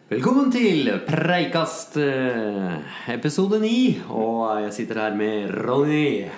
Velkommen til Preikast episode 9. Og jeg sitter her med Ronny.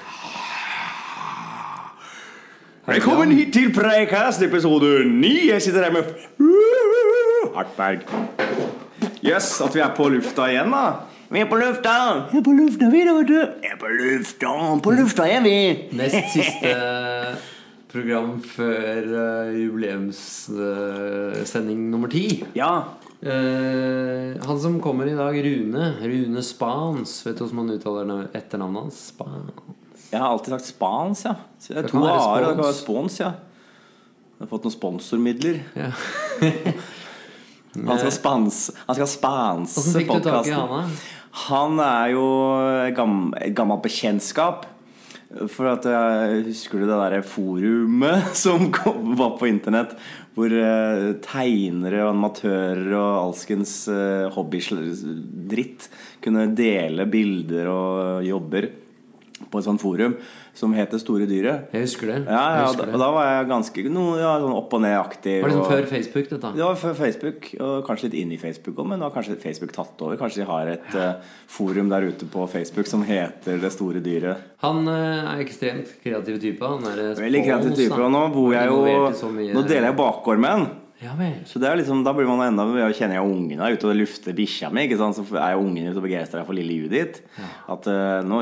Velkommen hit til Preikast episode 9. Jeg sitter her med Hartberg. Yes, at vi på lufta igjen da. Vi på lufta. Vi på lufta, vi da, vet du. På lufta vi. Nest siste program før jubileumssending nummer 10. Ja. Han som kommer i dag, Rune Spans. Vet du hvordan man uttaler etternavnet hans? Spans. Jeg har alltid sagt Spans, ja. Så det Det to kan være A-er, og det kan Spons. være Spons, ja. Jeg har fått noen sponsormidler. Ja. Han skal spanse Hvordan fikk du tak i podcasten. han da? Han jo et gammelt bekjentskap. For at jeg husker det der forumet som var på internett, hvor tegnere og animatører og alskens hobbydritt kunne dele bilder og jobber på et sånt forum som heter Store Dyret. Jeg husker det. Ja, Jeg husker og da var jeg ganske sånn opp og ned aktiv. Var det liksom og- før Facebook dette? Det var før Facebook, og kanskje litt inn i Facebook også, men nå har kanskje Facebook tatt over. Kanskje de har et forum der ute på Facebook som heter Det Store Dyret. Han ekstremt kreativ type. Han Veldig kreativ type, og nå bor jeg jo Nå deler jeg bakgård med han. Ja vel. Så det liksom, da blir man enda Jeg kjenner jeg ungene ute og lufter bikkja mi, ikke sant? Så jo ungene så begeistret for lille Judith at nå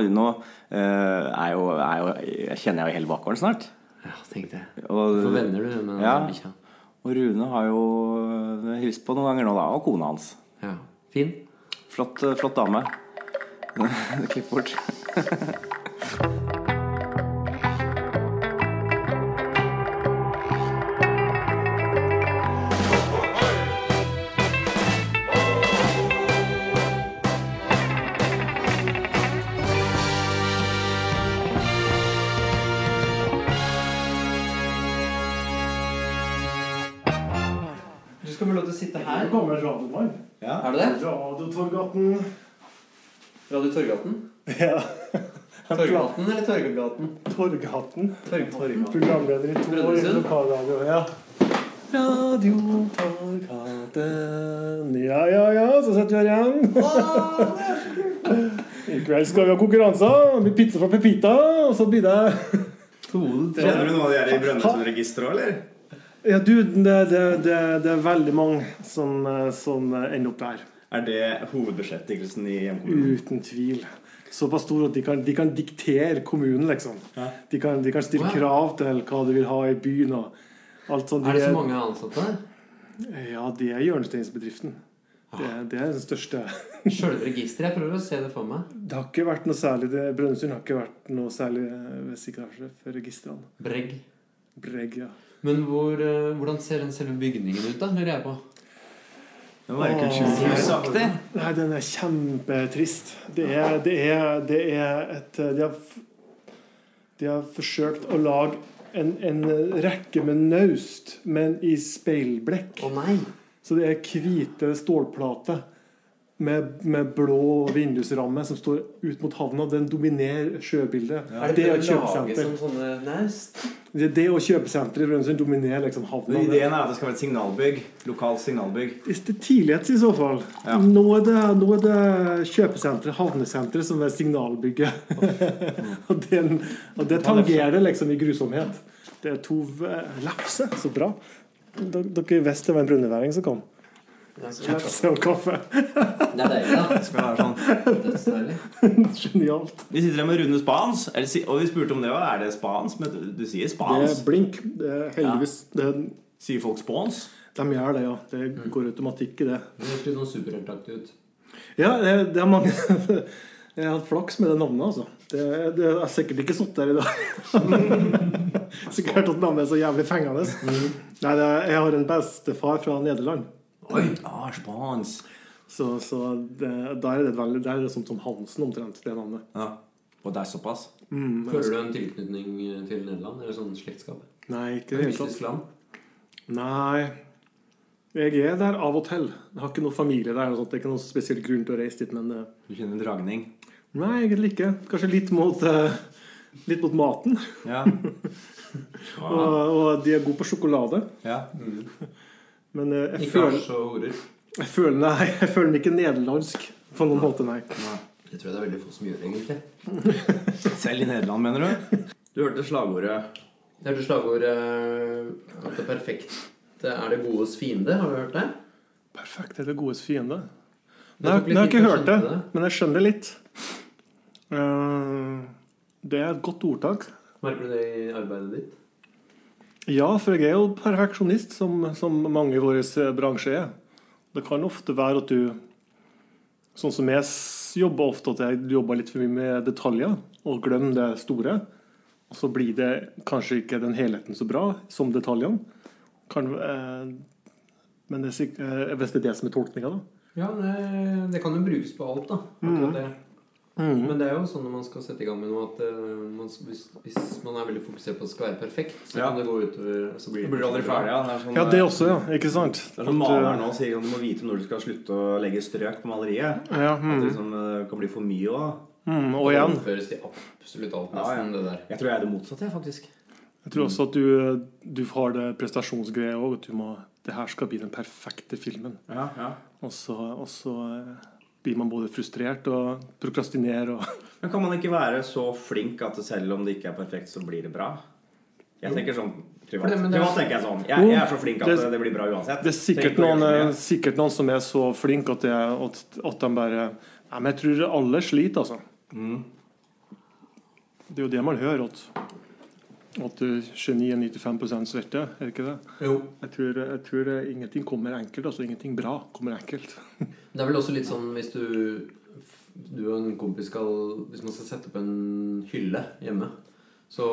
jeg kjenner jeg jo hele bakgården snart. Ja, tenkte jeg. Og, Hvorfor venner du med ja, bikkja? og Rune har jo hilst på noen ganger nå da, og kona hans. Ja, fin. Flott dame. Klipp bort. Du skal få lov til å sitte her. Nå kommer radiomann. Ja. Er du det? Radio Torgaten. Radio Torgaten? Ja. Torgaten eller Torgaten? Torgaten. Torgaten. Programleder i 2 år i Brønnøysund? lokalradio. Ja. Radio Torgaten. Ja, så setter vi her igjen. I kveld skal vi ha konkurranser. Det blir pizza fra Pepita, og så blir det... Kjenner du noen av de her i Brønnøysund-registeret, eller? Ja, du, det er veldig mange som ender opp der. Er det hovedbeskjettigelsen i hjemkommunen? Uten tvil. Såpass stor at de kan diktere kommunen, liksom. Ja. De kan stille krav til hva du vil ha i byen og alt sånt. Er det så mange ansatte der? Ja, det er hjørnesteinsbedriften. Det er den største. Selve registeret, jeg prøver å se det for meg. Det har ikke vært noe særlig, Brønnøysund har ikke vært noe særlig sikkerhet for registrene. Breg. Ja. Men hvordan ser den selve bygningen ut da, lurer jeg på? Det var ikke kulturhusaktig. Nei, den er kjempetrist. De har forsøkt å lage en rekke med naust, men i speilblekk. Å nei! Så det er hvite stålplater med blå vindusramme som står ut mot havna. Den dominerer sjøbildet. Er det et laget kjøpesenter. som sånne naust? Det og kjøpesenteret i Brønnøysund dominerer liksom havna. Ideen er at det skal være et signalbygg. Lokalt signalbygg. Det er tidlighet i så fall. Ja. Nå er det kjøpesenteret, havnesenteret, som er signalbygget. og det tangerer liksom i grusomhet. Det er 2 lefse, så bra. Dere visste det var en brunneværing som kom. Ja, så Kjøpse og kaffe. det er deilig da. Det skal være sånn. Dødsdeilig. Genialt. Vi sitter her med Rune Spans. Og vi spurte om det var, er det Spans? Men du sier Det Spans. er blink. Det er heldigvis. Sier folk Spans? De gjør det, ja. Det går automatikk i det. Det høres litt sånn superheltaktig ut. Ja, det er mange. Jeg har hatt flaks med det navnet, altså. Det er sikkert ikke satt der i dag. Sikkert at navnet er så jævlig fengende. Nei, jeg har en bestefar fra Nederland. Oi! Spans. Så der er det sånt som Hansen omtrent, det navnet. Ja. Og det er såpass. Føler du en tilknytning til Nederland? Eller sånn slektskap? Nei, ikke det hele tatt. Mystisk land? Nei, jeg er der av og til. Jeg har ikke noen familie der, og sånt. Det er ikke noen spesiell grunn til å reise dit, men... Du kjenner en dragning. Nei, egentlig ikke. Kanskje litt mot maten. Ja. Og de er gode på sjokolade. Ja. Men jeg Ikke føler... hasj og horer. Jeg føler den ikke nederlandsk på noen måte, nei. Det tror jeg det veldig få som gjør, egentlig. Selv i Nederland, mener du? Du hørte slagordet. Jeg hørte slagordet at det perfekte det godes fiende. Har du hørt det? Perfekt det godes fiende. Nei, jeg har ikke hørt det, men jeg skjønner det litt. Det et godt ordtak. Merker du det i arbeidet ditt? Ja, for jeg jo perfeksjonist, som mange i vår bransje Det kan ofte være at du, sånn som jeg jobber ofte, at jeg jobber litt for mye med detaljer, og glemmer det store. Og så blir det kanskje ikke den helheten så bra som detaljene. Men hvis det det som tolkningen, da. Ja, det kan jo brukes på alt, da. Akkurat det. Men det jo sånn når man skal sette i gang med noe at hvis man veldig fokusert på at det skal være perfekt, så kan det gå utover, så blir det aldri ferdig. Ja, det også, ikke sant? Det sånn maleren nå sier at du må vite når du skal slutte å legge strøk på maleriet. At det liksom kan bli for mye også. Og igjen overføres til absolutt alt nesten det der. Jeg tror jeg det motsatte, faktisk. Jeg tror også at du har det prestasjonsgreia også, at det her skal bli den perfekte filmen. Og så blir man både frustrert og prokrastinerer Men kan man ikke være så flink at selv om det ikke perfekt, så blir det bra? Jeg tenker sånn privat tenker jeg sånn. Jeg så flink at det blir bra uansett. Det sikkert noen som så flink at de bare men jeg tror alle sliter, altså. Det jo det man hører, at geni 95% sverte, det ikke det? Jo. Jeg tror ingenting kommer enkelt, altså ingenting bra kommer enkelt. Det vel også litt sånn hvis du og en kompis hvis man skal sette opp en hylle hjemme, så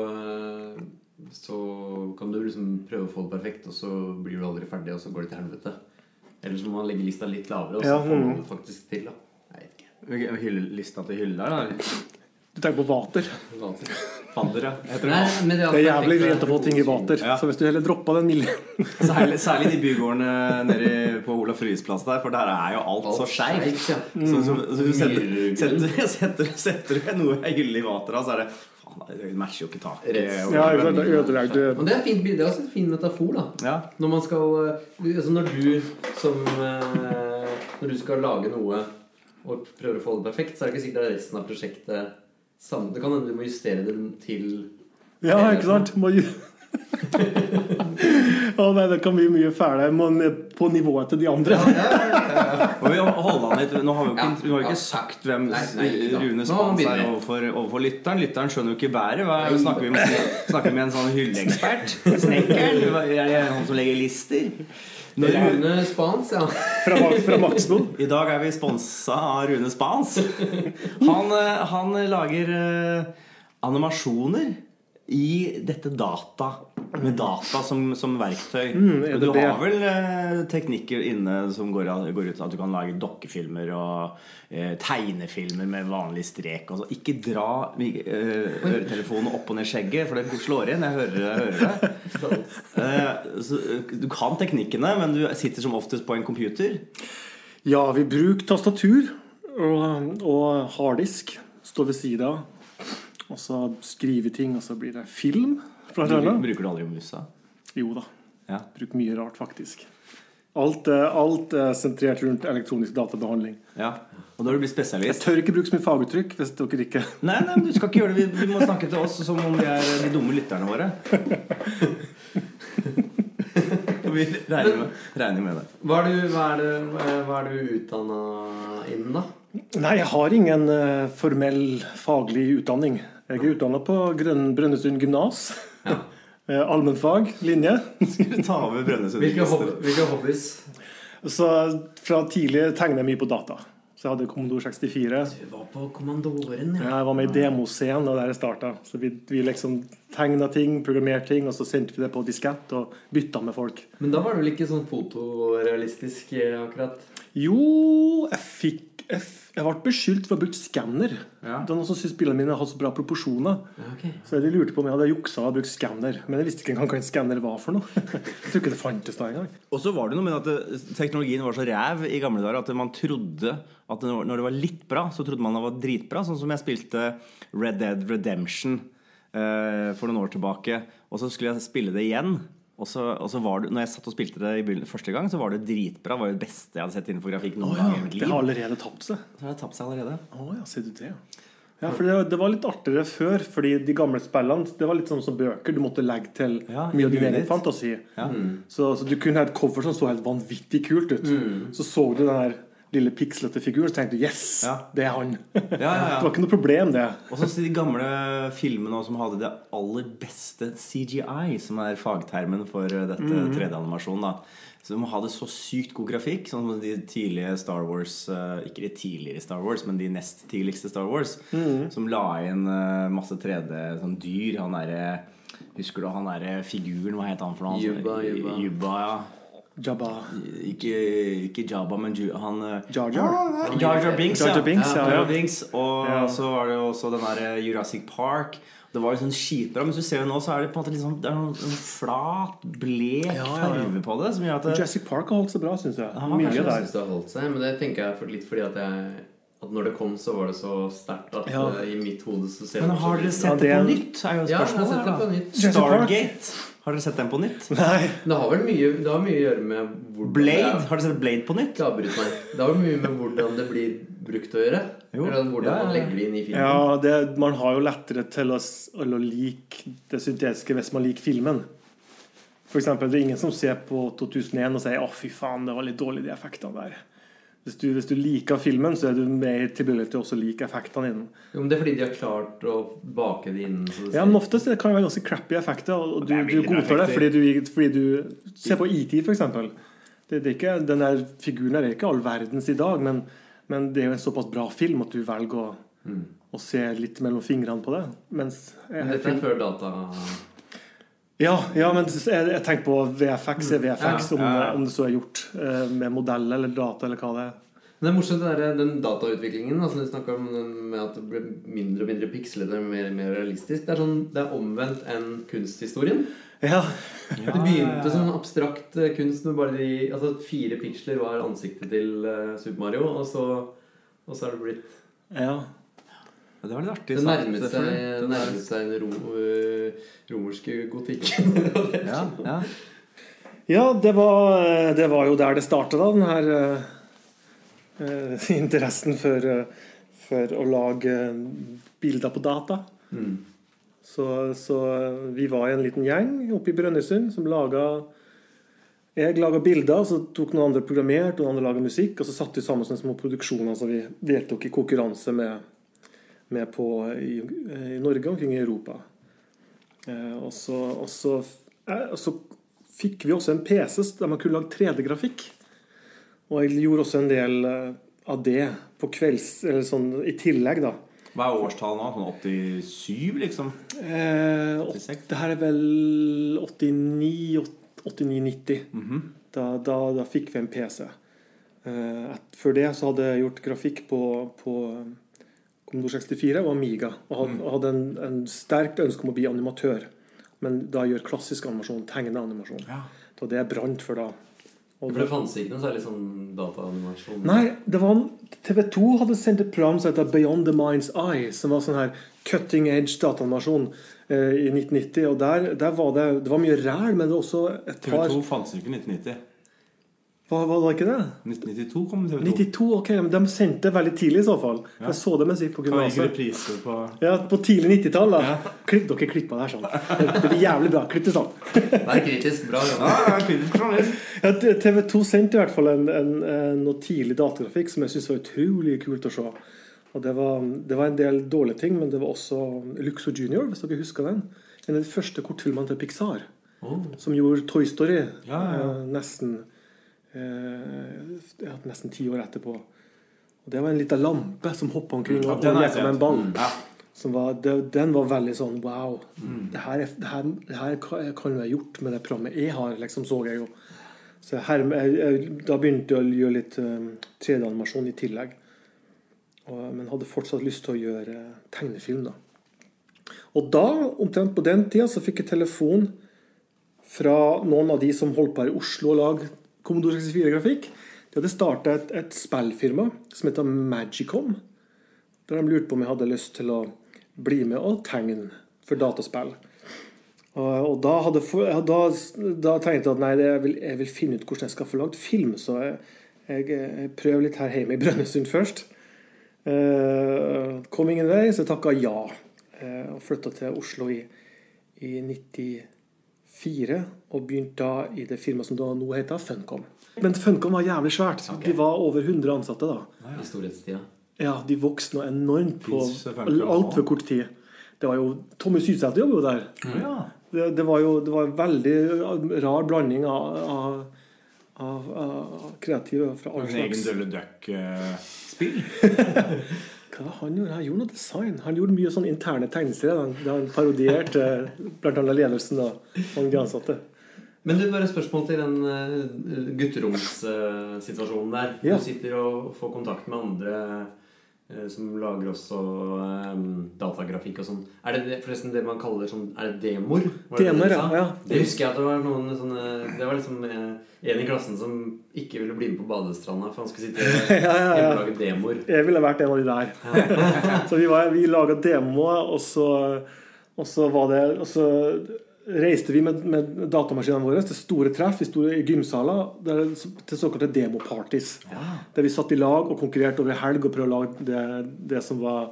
kan du liksom prøve å få det perfekt, og så blir du aldri ferdig, og så går det til helvete. Eller så må man legge lista litt lavere, og så får man det faktisk til, da. Jeg vet ikke. Lista til hylla, da? Du tenker på vater. Fadder, ja. Det jævlig rent å få ting i vater. Så hvis du heller dropper den milde Særlig de bygårdene nede på Olaf Ryes plass der, for der jo alt så skjevt. Så du setter du noe i hylle i vater, så det det matcher jo ikke tak. Det er fint bilde, det også en fin metafor, da. Når man skal når du skal lage noe og prøver å få det perfekt, så det ikke sikkert resten av prosjektet samme. Det kan hende du må justere det til ikke sant? Det kan bli mye fæle, men på nivået til de andre. Og vi holder han litt. Nå har vi jo ikke sagt hvem Rune Spans overfor lytteren. Lytteren skjønner jo ikke bæret. Snakker vi med en sånn hylleekspert? Snekkeren? Han som legger lister? Rune Spans, ja. Fra Maxbo. I dag vi sponset av Rune Spans. Han lager animasjoner i dette med data som verktøy. Du har vel teknikker inne som går ut at du kan lage dokkefilmer og tegnefilmer med vanlig strek og så. Ikke dra øretelefonen opp og ned skjegget, for det slår inn. Jeg hører det. Så du kan teknikkene, men du sitter som oftest på en computer. Ja, vi bruker tastatur og harddisk. Står ved siden, og så skriver ting, og så blir det film. Bruker du aldri musa? Jo da. Bruker mye rart, faktisk. Alt sentrert rundt elektronisk databehandling. Og da har du blitt spesialist. Jeg tør ikke bruke så mye faguttrykk, hvis dere ikke... Nei, du skal ikke gjøre det. Vi må snakke til oss som om vi de dumme lytterne våre. Vi regner med det. Hva er du utdannet innen da? Nei, jeg har ingen formell faglig utdanning. Jeg utdannet på Brønnøysund gymnas. Allmennfag, linje. Skal du ta over Brønnøysund? Hvilke hobbies? Så fra tidlig tegnet jeg mye på data. Så jeg hadde Commodore 64. Du var på Commandoren, ja. Jeg var med i demoscenen, og der jeg startet. Så vi liksom tegnet ting, programmerte ting, og så sendte vi det på diskett og byttet med folk. Men da var det vel ikke sånn fotorealistisk akkurat? Jo, jeg ble beskyldt for å ha brukt skanner. Det var noen som synes bildene mine hadde så bra proporsjoner. Så de lurte på om jeg hadde jukset og brukt skanner. Men jeg visste ikke engang hva en skanner var for noe. Jeg tror ikke det fantes da engang. Og så var det noe med at teknologien var så ræv i gamle dager at man trodde at når det var litt bra, så trodde man det var dritbra. Sånn som jeg spilte Red Dead Redemption for noen år tilbake. Og så skulle jeg spille det igjen. Og så var det, når jeg satt og spilte det i første gang, så var det dritbra. Det var jo det beste jeg hadde sett innenfor grafikk noen gang i mitt liv. Det har allerede tapt seg. Så har det tapt seg allerede. Ja, ser du det, Ja, for det var litt artigere før, fordi de gamle spillene, det var litt sånn som bøker, du måtte legge til mye av din egen fantasi. Ja. Så du kunne ha et cover som så helt vanvittig kult ut. Så du den her lille pikslete figuren, så tenkte du, yes, det han. Det var ikke noe problem, det. Og så de gamle filmene som hadde det aller beste CGI, som fagtermen for dette 3D-animasjonen da. Så de hadde så sykt god grafikk, sånn som de tidlige Star Wars, ikke de tidligere Star Wars, men de nest tidligste Star Wars, som la inn masse 3D, sånn dyr, husker du han figuren, hva heter han for noe? Jubba, ja. Jabba. Ikke Jabba, men han Jar Jar. Jar Jar Binks, Jar Jar Binks, Jar Jar Binks. Og så var det jo også den der Jurassic Park. Det var jo sånn skitbra, men så ser du nå, så det på en måte liksom, det en flat, blek farve på det, som gjør at Jurassic Park har holdt seg bra, synes jeg. Mye der. Jeg synes det har holdt seg, men det tenker jeg litt fordi at når det kom, så var det så sterkt at i mitt hode så ser det. Men har dere sett det på nytt? Jo jeg har sett det på nytt. Stargate. Har dere sett den på nytt? Nei. Det har vel mye å gjøre med hvordan Blade? Har dere sett Blade på nytt? Det har vel mye med hvordan det blir brukt å gjøre. Eller hvordan man legger det inn i filmen. Ja, man har jo lettere til å like det syntetiske hvis man liker filmen. For eksempel, det ingen som ser på 2001 og sier, fy faen, det var litt dårlig de effektene der. Hvis du liker filmen, så du mer tilbøyelig til også like effektene i den. Jo, men det fordi de har klart å bake det inn. Ja, men oftest kan det være ganske crappy effekter, og du godtar det fordi du ser på E.T. for eksempel. Det er ikke, den der figuren er ikke all verdens i dag, men det er jo en såpass bra film at du velger å se litt mellom fingrene på det. Men dette før data... Ja, men jeg tenker på VFX om det så gjort med modell eller data eller hva det er. Men det er morsomt den datautviklingen altså, du snakker om med at det blir mindre og mindre pikslete og mer realistisk. Det er omvendt enn kunsthistorien. Ja. Det begynte som abstrakt kunst med bare 4 piksler var ansiktet til Super Mario, og så har det blitt det var litt artig. Det nærmet seg den romerske gotikken. Ja, det var jo der det startet da, den her interessen for å lage bilder på data. Så vi var en liten gjeng oppe i Brønnøysund som jeg laget bilder, så tok noen andre programmert, noen andre laget musikk, og så satt vi sammen sånne små produksjoner som vi deltok i konkurranse med på i Norge omkring i Europa. Og så fikk vi også en PC der man kunne lage 3D-grafikk. Og jeg gjorde også en del av det på kvelds, eller sånn i tillegg da. Hva er årstallet nå? Sånn 87 liksom? Det her er vel 89-90. Da fikk vi en PC. Før det så hadde jeg gjort grafikk på Commodore 64 og Amiga, og hadde en sterkt ønske om å bli animatør, men da gjør klassisk animasjon, tegnende animasjon. Det var det jeg brant for da. For det fanns ikke noe særlig sånn dataanimasjon? Nei, det var TV2 hadde sendt et program som heter Beyond the Mind's Eye, som var sånn her cutting edge dataanimasjon i 1990, og der var det var mye ræl, men det var også et par... TV2 fanns ikke i 1990. Var det ikke det? 1992 kom TV2. 92, ok, men de sendte veldig tidlig i så fall. Jeg så det mens jeg gikk på gymnaset. På tidlig 90-tall da. Dere klippet der sånn. Det blir jævlig bra, klipp det sånn. Det er kritisk bra. TV2 sendte i hvert fall noe tidlig datagrafikk som jeg synes var utrolig kult å se. Og det var en del dårlige ting, men det var også Luxor Junior, hvis dere husker den. En av de første kortfilmene til Pixar, som gjorde Toy Story nesten 10 år etterpå. Og det var en liten lampe som hoppet omkring og lekte med en ball. Den var veldig sånn wow. Det her kan jeg gjort med det programmet jeg har, liksom, så jeg jo. Så da begynte jeg å gjøre litt 3D-animasjon i tillegg. Men hadde fortsatt lyst til å gjøre tegnefilm da. Og da, omtrent på den tida, så fikk jeg telefon fra noen av de som holdt på her i Oslo og lagde Commodore 64-grafikk. De hadde startet et spillfirma som heter Magicom, der de lurte på om jeg hadde lyst til å bli med og tegne for dataspill. Og da tenkte jeg at nei, jeg vil finne ut hvordan jeg skal få lagd film, så jeg prøver litt her hjemme i Brønnøysund først. Kom ingen vei, så jeg takket ja. Og flyttet til Oslo i 94, og begynte da i det firmaet som da nå heter Funcom. Men Funcom var jævlig svært. Okay. De var over 100 ansatte da. I storhetstida. Ja, de vokste noe enormt på alt for kort tid. Det var jo Tommy Sydsæter jobbet jo der. Ja. Det var en veldig rar blanding av kreative fra alle slags. En egen Dølle Døkk-spill. Hva var han gjorde? Han gjorde noe design. Han gjorde mye sånn interne tegneserier. Han parodierte blant annet ledelsen og mange ansatte. Men du, bare spørsmål til den gutteromssituasjonen der. Ja. Du sitter og får kontakt med andre som lager også datagrafikk og sånn. Er det forresten det man kaller sånn, er det demoer? Demoer, ja. Det husker jeg at det var noen sånne, det var liksom en i klassen som ikke ville bli med på badestranda, for han skulle sitte hjemme og lage demoer. Jeg ville vært en av de der. Så vi laget demoer, og så reiste vi med datamaskinene våre til store treff i gymsaler til såkalte demoparties, der vi satt i lag og konkurrerte over helg og prøvde å lage det som var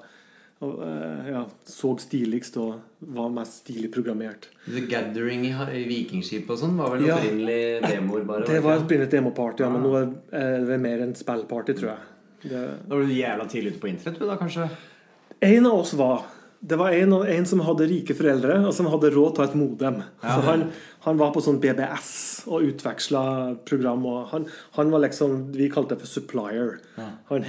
så stiligst og var mest stilig programmert. The Gathering i Vikingskip og sånn var vel opprinnelig demoer bare? Det var opprinnelig demoparty, men nå er det mer en spillparty, tror jeg. Da var du jævla tidlig ute på internett, da kanskje? En av oss var. Det var en som hadde rike foreldre, og som hadde råd til et modem. Så han var på sånn BBS og utvekslet program, og han var liksom, vi kalte det for supplier. Han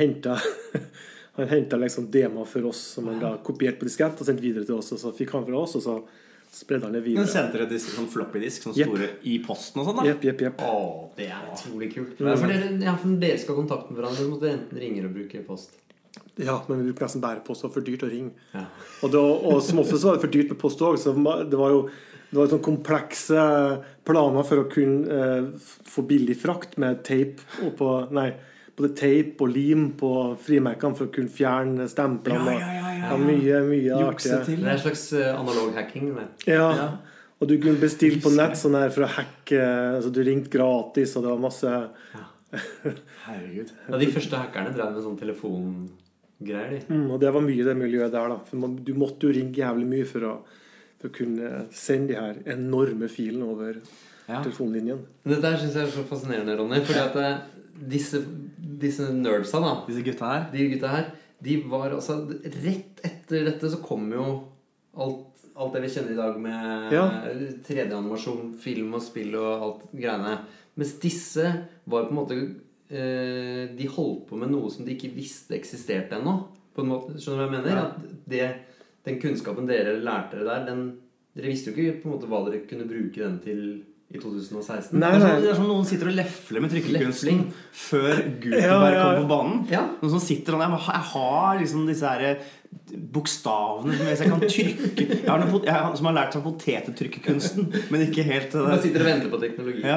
hentet liksom demo for oss, som han da kopierte på diskett og sendte videre til oss, og så fikk han fra oss, og så spredde han det videre. Men sendte dere sånn floppy disk, sånn store i posten og sånn da? Jepp. Det er utrolig kult. For dere skal ha kontakt med hverandre, så måtte dere enten ringe og bruke post. Ja, men vi brukte nesten bare post, det var for dyrt å ringe. Og som oftest var det for dyrt med post også, så det var jo sånn komplekse planer for å kunne få billig frakt med tape både tape og lim på frimerkene for å kunne fjerne stemplene. Mye artig. Det er en slags analog hacking. Og du kunne bestille på nett sånn her for å hacke, altså du ringte gratis, og det var masse Herregud. De første hackerne drev med sånn telefongreier og det var mye det miljøet der da, for du måtte jo ringe jævlig mye for å kunne sende de her enorme filene over telefonlinjen. Det der synes jeg er så fascinerende, Ronny, fordi at disse nerdsa da, de gutta her, de var altså, rett etter dette så kom jo alt det vi kjenner i dag med 3D-animasjon, film og spill og alt greiene. Mens disse var på en måte de holdt på med noe som de ikke visste eksisterte ennå. På en måte, skjønner du hva jeg mener? At den kunnskapen dere lærte dere der, dere visste jo ikke på en måte hva dere kunne bruke den til i 2016. Nei. Det er som noen sitter og lefler med trykkekunsten før Gutenberg kom på banen. Noen som sitter og jeg har liksom disse her bokstavene som jeg kan trykke. Jeg som har lært seg potetetrykkekunsten, men ikke helt Man sitter og venter på teknologi.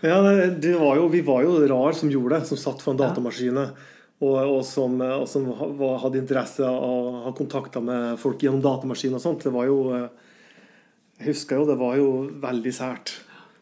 Vi var jo rar som gjorde det, som satt for en datamaskine og som hadde interesse av å ha kontakter med folk gjennom datamaskiner og sånt. Det var jo, jeg husker jo, det var jo veldig sært.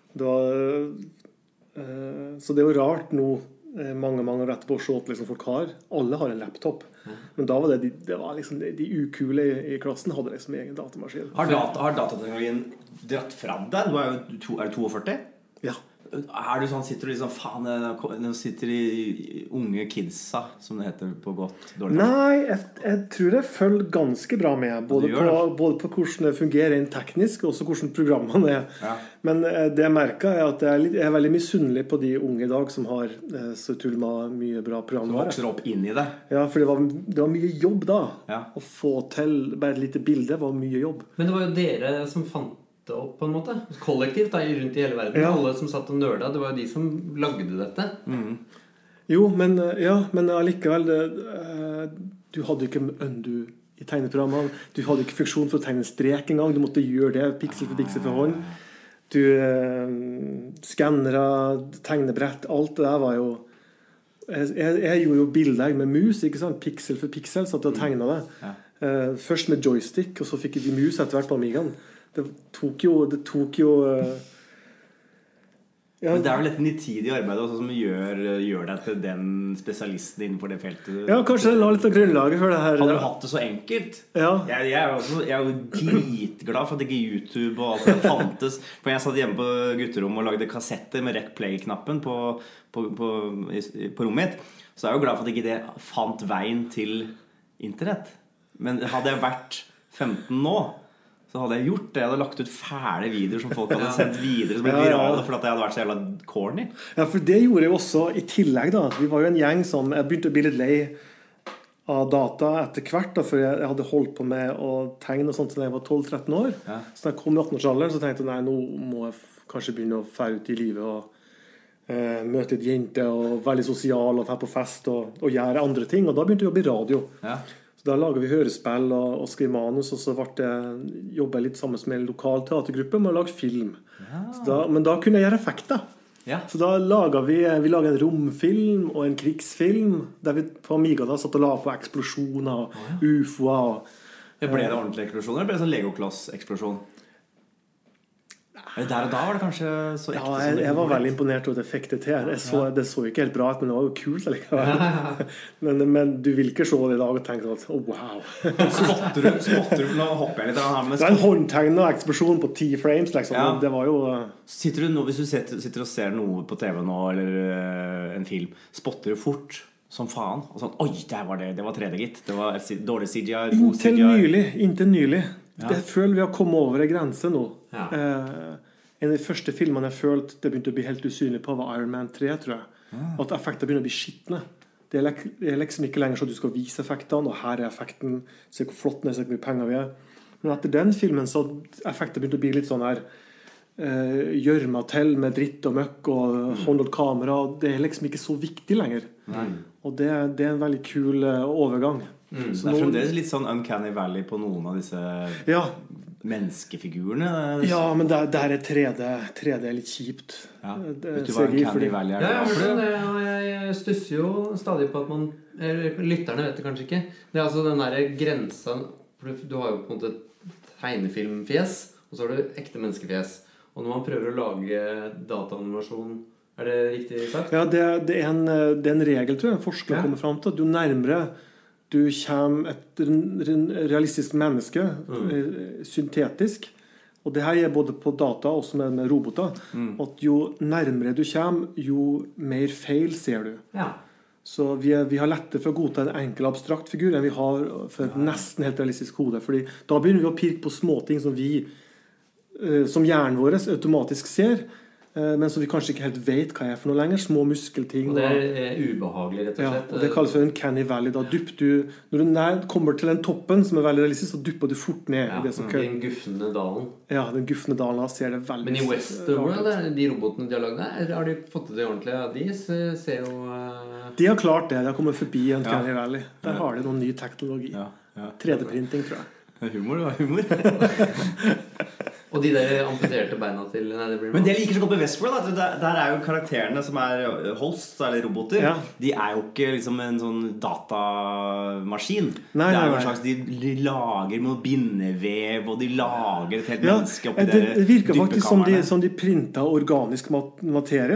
Så det er jo rart nå mange år etterpå å se at liksom folk alle har en laptop, men da var det var liksom de ukule i klassen hadde liksom egen datamaskin. Har datateknologien dratt fra deg? Er det 42? Ja. Er du sånn, sitter du liksom faen, nå sitter de unge kidsa som det heter på godt dårlig? Nei, jeg tror jeg følger ganske bra med både på hvordan det fungerer rent teknisk og også hvordan programmene men det jeg merker at jeg er veldig misunnelig på de unge i dag som har så utrolig mye bra programmer. Som vokser opp inn i det. Ja, for det var mye jobb da. Å få til bare et lite bilde var mye jobb. Men det var jo dere som fant det opp på en måte kollektivt rundt i hele verden. Alle som satt og nerda, det var jo de som lagde dette. Jo, men allikevel du hadde ikke undo i tegneprogrammene, du hadde ikke funksjon for å tegne strek engang, du måtte gjøre det piksel for hånd, du skannere, tegnebrett, alt det der var jo jeg gjorde jo bilder med mus, ikke sant, piksel for piksel, satt og tegnet det først med joystick, og så fikk vi mus etter hvert på Amigaen. Det tok jo Men det vel et nitidig arbeid også, som gjør deg til den spesialisten innenfor det feltet. Ja, kanskje la litt av grunnlaget for det her. Hadde du hatt det så enkelt? Ja. Jeg er jo dritglad for at ikke YouTube og alt det fantes. For jeg satt hjemme på gutterommet og lagde kassetter med rec play-knappen på rommet mitt. Så jeg jo glad for at ikke det fant veien til internett. Men hadde jeg vært 15 nå, så hadde jeg gjort det. Jeg hadde lagt ut fæle videoer som folk hadde sendt videre, som ble virale for at jeg hadde vært så jævla corny. Ja, for det gjorde jeg også i tillegg da. Vi var jo en gjeng som jeg begynte å bli litt lei av data etter hvert da, for jeg hadde holdt på med å tegne og sånt da jeg var 12-13 år. Så da jeg kom i 18-årsalderen så tenkte jeg, nei, nå må jeg kanskje begynne å fære ut i livet og møte et jente og være litt sosial og fære på fest og gjøre andre ting. Og da begynte jeg å jobbe i radio. Ja. Så da laget vi hørespill og skrev manus, og så jobbet jeg litt sammen med en lokal teatergruppe med å lage film. Ja. Men da kunne jeg gjøre effekter. Ja. Så da laget vi laget en romfilm og en krigsfilm, der vi på Amiga da satt og la på eksplosjoner og UFOer. Ble det ordentlig eksplosjon, eller ble det sånn Lego-kloss-eksplosjon? Der og da var det kanskje så ekte? Ja, jeg var veldig imponert over at jeg fikk det til. Det så ikke helt bra ut, men det var jo kult likevel. Men du vil ikke se det i dag og tenke at, wow. Spotter du, nå hopper jeg litt. Det en håndtegnet eksplosjon på 10 frames, liksom. Ja. Det var jo... Sitter du nå, hvis du sitter og ser noe på TV nå, eller en film, spotter du fort som faen? Og sånn, oi, det var 3D, gitt. Det var dårlig CGI, god CGI. Inntil nylig. Jeg føler vi har kommet over en grense nå. Ja. En av de første filmene jeg følte det begynte å bli helt usynlig på var Iron Man 3, tror jeg. At effekter begynner å bli skittende. Det er liksom ikke lenger så at du skal vise effektene, og her er effekten, se hvor flott den er, se hvor mye penger vi er. Men etter den filmen så effekter begynte å bli litt sånn her gjørma til med dritt og møkk og håndholdt kamera. Det er liksom ikke så viktig lenger. Og det er en veldig kul overgang. Så det er fremdeles litt sånn Uncanny Valley på noen av disse menneskefigurene. Ja, men der er 3D litt kjipt. Ja. Vet du hva Uncanny Valley er? Jeg stusser jo stadig på at lytterne vet det kanskje ikke. Det er altså den der grensa. Du har jo på en måte tegnefilmfjes, og så har du ekte menneskefjes. Og når man prøver å lage dataanimasjon, er det riktig sagt? Ja, det er en regel, tror jeg, en forsker kommer frem til, at jo nærmere du kommer et realistisk menneske, syntetisk, og det her er både på data og også med roboter, at jo nærmere du kommer, jo mer feil ser du. Ja. Så vi har lettere for å godta en enkel abstrakt figur enn vi har for et nesten helt realistisk hode, fordi da begynner vi å pirke på små ting som som hjernen vår automatisk ser, men som vi kanskje ikke helt vet hva er for noe lenger. Små muskelting. Og det er ubehagelig, rett og slett. Ja, og det kalles for Uncanny Valley. Når du kommer til den toppen som er veldig realistisk, så dupper du fort ned i det som den guffende dalen. Ja, den guffende dalen, da ser det veldig... Men i Westworld, de robotene de har laget der, har de fått det ordentlig? Ja, de ser jo... De har klart det. De har kommet forbi Uncanny Valley. Der har de noen ny teknologi. 3D-printing, tror jeg. Humor. Og de der amputerte beina til... Men det jeg liker så godt med Westworld, der er jo karakterene som er hosts, eller roboter, de er jo ikke liksom en sånn datamaskin. Det er jo en slags, de lager med noe bindevev, og de lager et helt menneske oppi det virker faktisk som de printer organisk materie.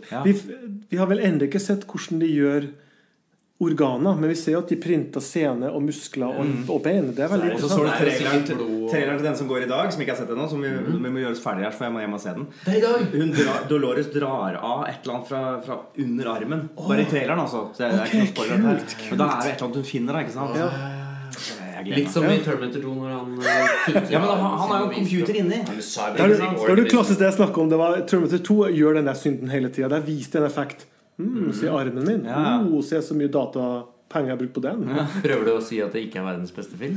Vi har vel enda ikke sett hvordan de gjør organer, men vi ser jo at de printer sene og muskler og bein. Det er veldig interessant. Og så så du traileren til den som går i dag, som ikke har sett den nå, som vi må gjøre oss ferdig her, for jeg må hjem og se den. Det er i dag! Dolores drar av et eller annet fra under armen. Bare i traileren, altså. Så det er ikke noe spoiler her. Men da er det et eller annet hun finner, ikke sant? Ja. Litt som i Terminator 2 når han... Ja, men han har jo en computer inni. Det er det klassisk det jeg snakket om. Det var Terminator 2 gjør den der synden hele tiden. Det er vist en effekt. Se armen min. Se så mye datapenger jeg har brukt på den. Prøver du å si at det ikke er verdens beste film?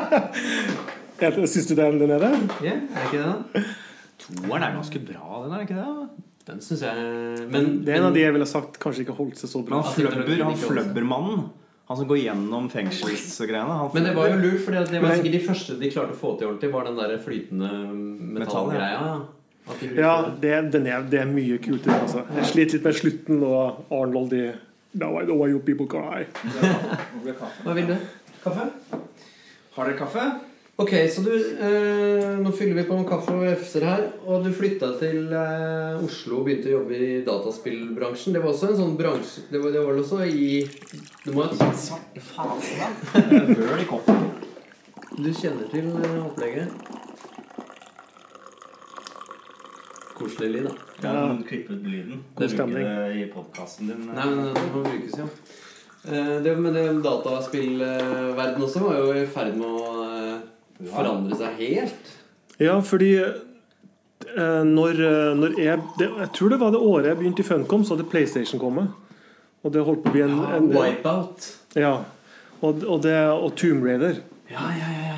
Syns du den er det? Ja, er det ikke det da? Toeren er ganske bra, den er ikke det? Den synes jeg... det er en av de jeg ville sagt kanskje ikke holdt seg så bra. Han fløbbermannen, han som går gjennom fengselsgreiene. Men det var jo lurt, for det var sikkert de første de klarte å få til ordentlig, var den der flytende metallgreia. Ja, det er mye kult altså. Jeg sliter litt med slutten og Arnold i Now I know why you people cry. Hva vil du? Kaffe? Har dere kaffe? Ok, så nå fyller vi på med kaffe og efser her. Og du flyttet til Oslo og begynte å jobbe i dataspillbransjen. Det var også en sånn bransje. Det var vel også i... Du må ha et svarte fasen da. Bøl i koppen. Du kjenner til opplegget. Koselig lyd, da. Ja, du klipper ut lyden. God stemning. Det bruker det i podcasten din. Nei, men det må brukes, ja. Men det dataspillverden også var jo i ferd med å forandre seg helt. Ja, fordi når jeg tror det var det året jeg begynte i Funcom, så hadde PlayStation kommet. Og det holdt på å bli en Wipeout. Ja, og Tomb Raider. Ja.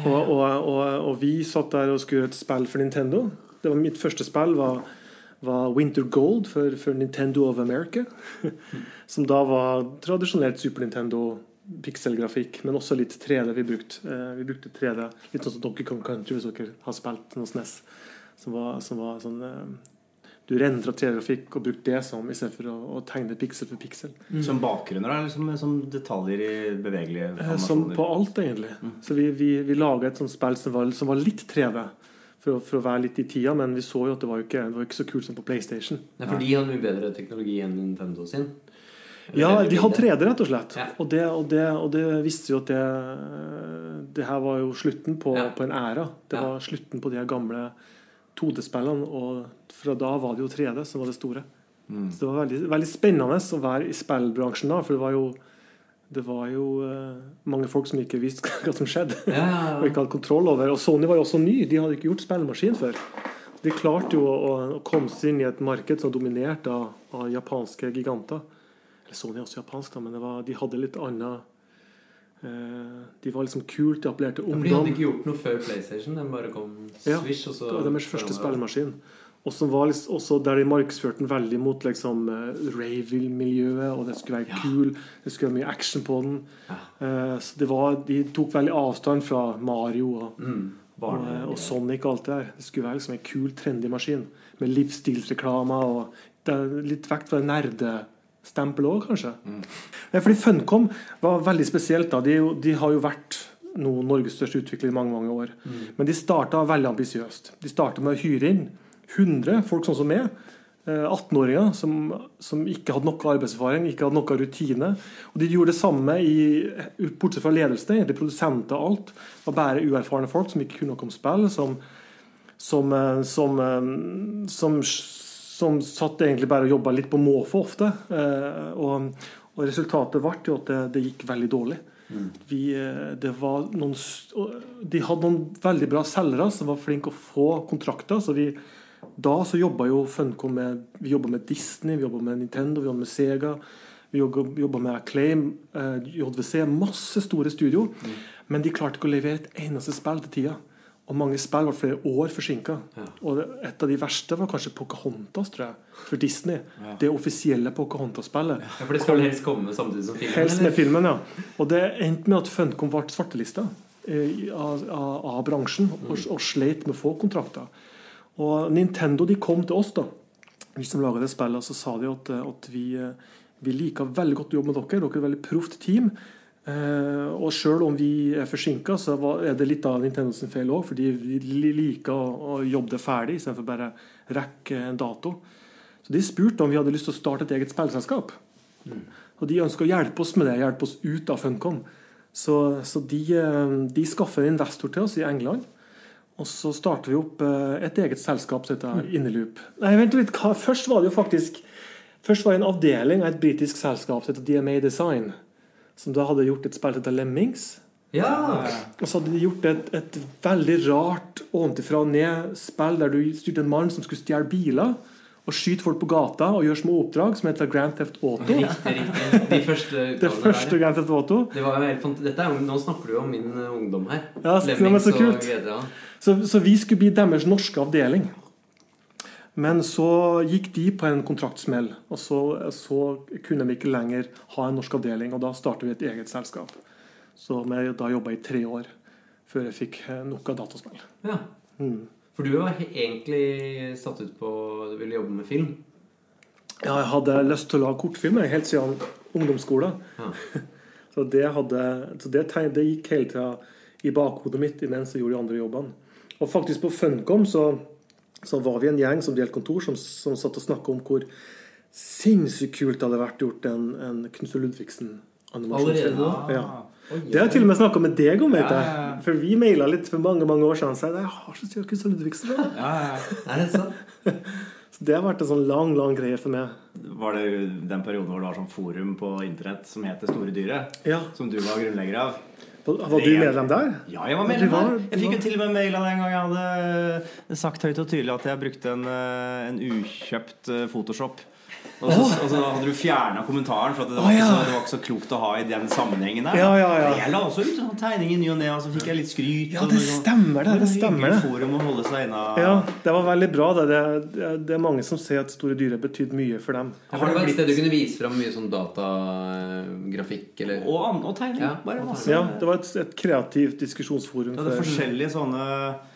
Og vi satt der og skulle gjøre et spill for Nintendo. Det var mitt første spill var Winter Gold for Nintendo of America. Som da var tradisjonelt Super Nintendo pixelgrafikk, men også litt 3D vi brukte 3D, litt sånn som Donkey Kong Country, hvis dere har spilt noe SNES, som var sånn du rendret 3D-grafikk og brukte det i stedet for å tegne pixel for pixel. Som bakgrunner, eller som detaljer i bevegelige animasjoner? Som på alt, egentlig. Så vi laget et sånt spill som var litt 3D, for å være litt i tida, men vi så jo at det var ikke så kult som på PlayStation. Ja, for de hadde mye bedre teknologi enn Nintendo sin. Ja, de hadde 3D rett og slett. Ja. Og det visste jo at det her var jo slutten på en æra. Det var slutten på de her gamle 2D-spillene, og fra da var det jo 3D som var det store. Så det var veldig, veldig spennende å være i spillbransjen da, for det var jo mange folk som ikke visste hva som skjedde, og ikke hadde kontroll over. Og Sony var jo også ny, de hadde ikke gjort spillmaskin før. De klarte jo å komme seg inn i et marked som var dominert av japanske giganter. Sony er også japansk da, men de hadde litt annet de var liksom kult, de appellerte ungdom. De hadde ikke gjort noe før PlayStation, den bare kom Swish, og så... Ja, det var deres første spillmaskin. Og som var liksom, også der de markedsførte den veldig mot liksom rave-miljøet, og det skulle være kul, det skulle være mye action på den. Så de tok veldig avstand fra Mario og Sonic og alt det der. Det skulle være liksom en kul, trendy maskin, med livsstilsreklamer, og det er litt vekt fra nerdestempel også, kanskje. Fordi Funcom var veldig spesielt da. De har jo vært Norges største utvikler i mange, mange år. Men de startet veldig ambisiøst. De startet med å hyre inn 100 folk sånn som meg, 18-åringer som ikke hadde noe arbeidserfaring, ikke hadde noe rutine. Og de gjorde det samme bortsett fra ledelse, egentlig produsenter og alt. Det var bare uerfarne folk som ikke kunne noe om spill, som satt egentlig bare og jobbet litt på måfå ofte. Og resultatet var jo at det gikk veldig dårlig. De hadde noen veldig bra selgere som var flinke å få kontrakter, så så jobbet jo Funcom vi jobbet med Disney, vi jobbet med Nintendo, vi jobbet med Sega, vi jobbet med Acclaim, JVC, masse store studio, men de klarte ikke å levere et eneste spill til tida, og mange spill var flere år forsinket. Og et av de verste var kanskje Pocahontas, tror jeg, for Disney, det offisielle Pocahontas-spillet. Ja, for det skal helst komme samtidig som filmen? Helst med filmen, ja. Og det endte med at Funcom ble svartelista av bransjen, og sleit med å få kontrakter. Og Nintendo, de kom til oss da, vi som laget det spillet, så sa de at vi liker veldig godt å jobbe med dere er et veldig proft team, og selv om vi er forsinket, så er det litt av Nintendo sin feil også, fordi vi liker å jobbe det ferdig, i stedet for bare rekke en dato. Så de spurte om vi hadde lyst til å starte et eget spillselskap, og de ønsket å hjelpe oss med det, hjelpe oss ut av Funcom. Så de skaffet en investor til oss i England, og så startet vi opp et eget selskap som heter Inneloop. Nei, vent litt, først var det en avdeling av et britisk selskap som heter DMA Design, som da hadde gjort et spill til Lemmings. Ja! Og så hadde de gjort et veldig rart ovenfra og ned spill der du styrte en mann som skulle stjele biler og skyte folk på gata og gjøre små oppdrag som heter Grand Theft Auto. Riktig. De første Grand Theft Auto. Det var jo helt nå snakker du jo om min ungdom her. Ja, Lemmings så kult. Og GTA. Så vi skulle bli deres norske avdeling. Men så gikk de på en kontraktsmell, og så kunne vi ikke lenger ha en norsk avdeling, og da startet vi et eget selskap. Så vi da jobbet i 3 år før jeg fikk nok av dataspill. Ja. For du var egentlig satt ut på du ville jobbe med film? Ja, jeg hadde lyst til å lage kortfilmer helt siden ungdomsskolen. Ja. Så det gikk hele tiden i bakhodet mitt imens jeg gjorde de andre jobbene. Og faktisk på Funcom så var vi en gjeng som delte kontor som satt og snakket om hvor sinnssykt kult det hadde vært gjort en Knut Ludvigsen-animasjonsfilm. Allerede da? Ja. Det har jeg til og med snakket med deg om, vet jeg. For vi mailet litt for mange år siden og sa jeg har så styrt Knut Ludvigsen. Er det sant? Så det har vært en sånn lang greie for meg. Var det den perioden hvor det var sånn forum på internett som heter Store Dyret? Ja. Som du var grunnlegger av? Var du medlem der? Ja, jeg var medlem der. Jeg fikk jo til og med mail av det en gang jeg hadde sagt høyt og tydelig at jeg brukte en ukjøpt Photoshop. Og så hadde du fjernet kommentaren for at det var ikke så klokt å ha i den sammenhengen der. Jeg la også ut en tegning i ny og ned, og så fikk jeg litt skryt. Ja, det stemmer det. Det stemmer det. Forum å holde seg inne. Ja, det var veldig bra. Det er mange som sier at Store Dyret betydde mye for dem. Har det vært et sted du kunne vise frem mye sånn datagrafikk? Og tegning. Bare masse. Ja, det var et kreativt diskusjonsforum. Ja, det er forskjellige sånne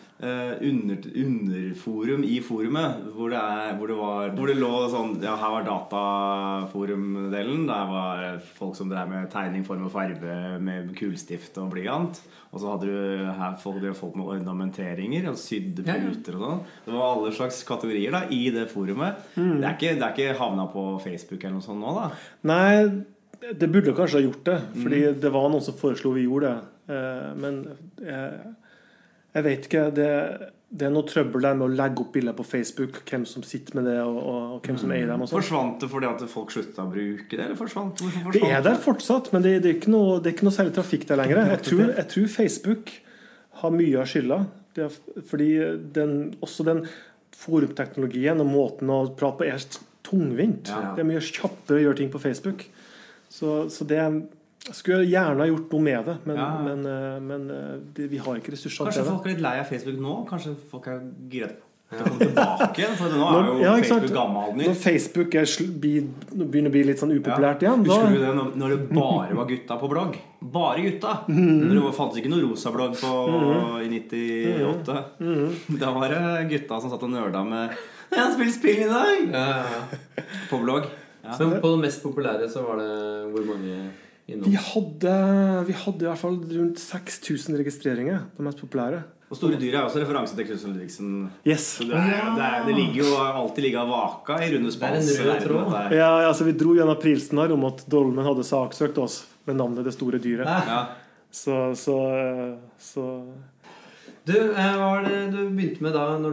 underforum i forumet hvor det lå sånn, ja, her var dataforumdelen, der var folk som drev med tegning, form og farve med kulstift og blyant, og så hadde du her folk med ornamenteringer og sydde puter og sånn. Det var alle slags kategorier da, i det forumet. Det er ikke havna på Facebook eller noe sånt nå da? Nei, det burde kanskje ha gjort det, fordi det var noen som foreslo vi gjorde det, men jeg vet ikke, det er noe trøbbel der med å legge opp bilder på Facebook, hvem som sitter med det og hvem som eier dem og sånt. Forsvant det fordi at folk sluttet å bruke det, eller forsvant? Det er der fortsatt, men det er ikke noe særlig trafikk der lenger. Jeg tror Facebook har mye av skylda, fordi også den forumteknologien og måten å prate på er tungvint. Det er mye kjappere å gjøre ting på Facebook. Så det jeg skulle gjerne ha gjort noe med det, men vi har ikke ressurser til det. Kanskje folk er litt lei av Facebook nå? Kanskje folk er gira til å komme tilbake? For nå er jo Facebook gammel nytt. Når Facebook begynner å bli litt sånn upopulært igjen. Husker du det når det bare var gutta på blogg? Bare gutta! Det fantes ikke noe rosa-blogg i 98. Da var det gutta som satt og nørda med «Jeg har spilt spill i dag!» på blogg. Så på det mest populære så var det hvor mange... Vi hadde i hvert fall rundt 6000 registreringer på mest populære. Og Store Dyr er også referanse til Knut Ludvigsen. Yes. Så det ligger jo alltid ligget av vaka i runde spans. Det er en rød tråd. Ja, altså vi dro gjennom aprilsen her om at Dolmen hadde saksøkt oss med navnet Det Store Dyret. Ja. Så Du, hva var det du begynte med da når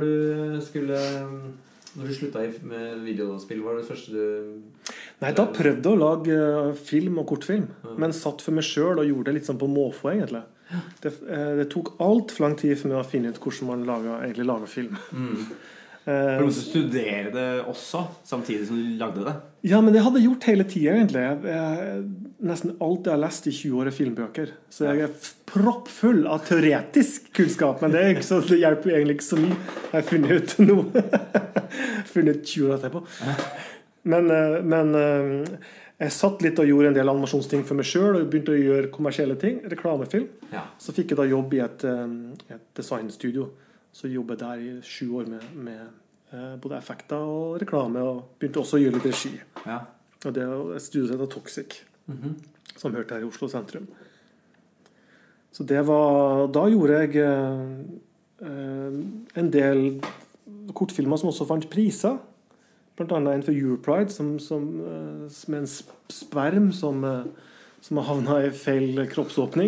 du sluttet med videospill? Var det første du... Nei, da prøvde jeg å lage film og kortfilm, men satt for meg selv og gjorde det litt sånn på måfå egentlig. Det tok alt for lang tid for meg å finne ut hvordan man egentlig lager film. For du måtte studere det også, samtidig som du lagde det? Ja, men det hadde jeg gjort hele tiden egentlig. Nesten alt jeg har lest i 20 år er filmbøker. Så jeg er proppfull av teoretisk kunnskap, men det hjelper egentlig ikke så mye. Jeg har funnet ut nå. Funnet 20 år etterpå. Men jeg satt litt og gjorde en del animasjonsting for meg selv og begynte å gjøre kommersielle ting, reklamefilm. Så fikk jeg da jobb i et designstudio. Så jobbet jeg der i 7 år med både effekter og reklame, og begynte også å gjøre litt regi. Og det er et studio som heter Toxic, som hørte her i Oslo sentrum. Så da gjorde jeg en del kortfilmer som også fant priser. Blant annet en for Europride som en sperm som har havnet i feil kroppsåpning.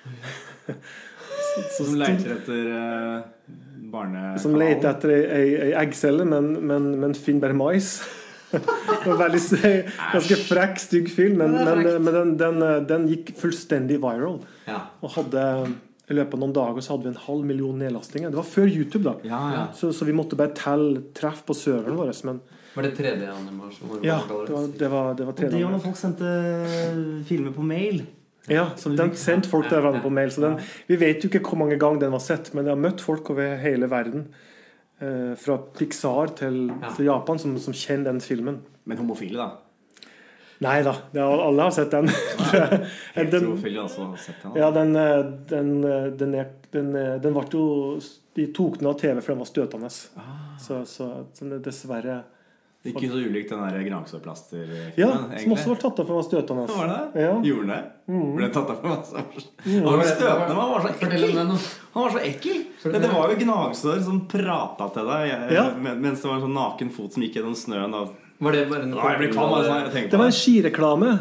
Som leter etter barnekanalen. Som leter etter ei eggcelle, men finner bare mais. Det var veldig ganske frekk, stygg film, men den gikk fullstendig viral. Og hadde i løpet av noen dager så hadde vi 500,000 nedlastinger. Det var før YouTube da. Så vi måtte bare treff på serveren vår, men var det 3D-animasjon? Ja, det var 3D. Og det var når folk sendte filmer på mail. Ja, så den sendte folk til hverandre på mail. Så vi vet jo ikke hvor mange ganger den var sett, men jeg har møtt folk over hele verden. Fra Pixar til Japan som kjenner den filmen. Men homofile da? Nei da, alle har sett den. Heterofile altså har sett den. Ja, den ble jo... De tok den av TV for den var støtende. Så dessverre Ikke så ulikt den der Gnagsårplaster. Ja, som også var tatt av for å være støtende. Var det? Ja. Gjorde det? Ble tatt av for masse. Han var støtende, men han var så ekkel. Han var så ekkel. Det var jo Gnagsår som pratet til deg mens det var en sånn naken fot som gikk gjennom snøen. Var det bare det var en skireklame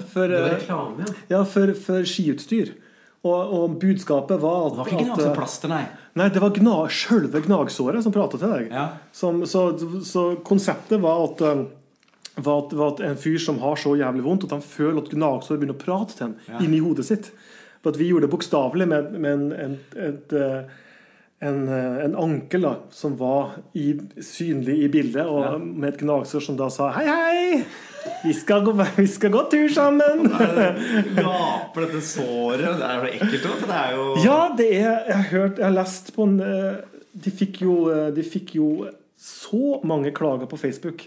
for skiutstyr. Og budskapet var at... Det var ikke Gnagsårplaster, nei. Nei, det var selve Gnagsåret som pratet til deg. Ja. Så konseptet var at en fyr som har så jævlig vondt, at han føler at Gnagsår begynner å prate til ham inni hodet sitt. For at vi gjorde det bokstavelig med en ankel da, som var synlig i bildet, og med et Gnagsår som da sa «Hei, hei! Vi skal gå tur sammen!» Gaper dette såret. Det jo ekkelt også. Det jo... Ja, jeg har lest på en... De fikk jo så mange klager på Facebook,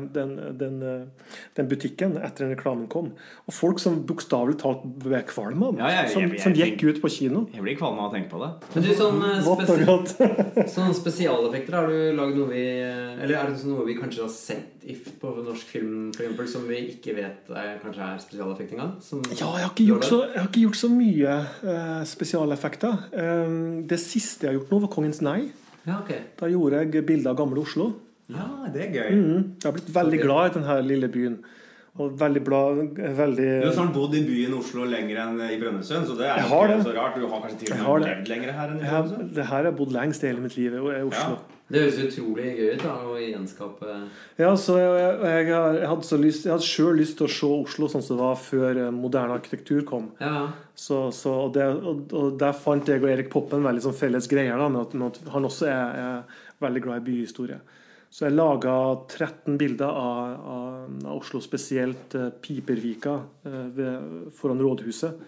den butikken, etter den reklamen kom. Og folk som bokstavelig talt ble kvalm av, som gikk ut på kino. Jeg blir kvalm av å tenke på det. Men du, sånn spesialeffekter, har du laget noe eller er det noe vi kanskje har sett på norsk film, for eksempel, som vi ikke vet kanskje spesialeffekt en gang? Ja, jeg har ikke gjort så mye spesialeffekter. Det siste jeg har gjort nå var Kongens Nei. Ja, okay. Da gjorde jeg bilder av gamle Oslo. Ja, det gøy. Jeg har blitt veldig glad i denne lille byen. Og veldig Du har sånn bodd i byen Oslo lenger enn i Brønnøysund, så det ikke så rart. Du har kanskje til og med levd lenger her enn i Brønnøysund? Det her har jeg bodd lengst i hele mitt liv i Oslo. Ja. Det høres utrolig gøy ut da, å gjenskape... Ja, så jeg hadde selv lyst til å se Oslo sånn som det var før moderne arkitektur kom. Ja. Og der fant jeg og Erik Poppen veldig sånn felles greier da, med at han også er veldig glad i byhistorie. Så jeg laget 13 bilder av Oslo, spesielt Pipervika foran rådhuset,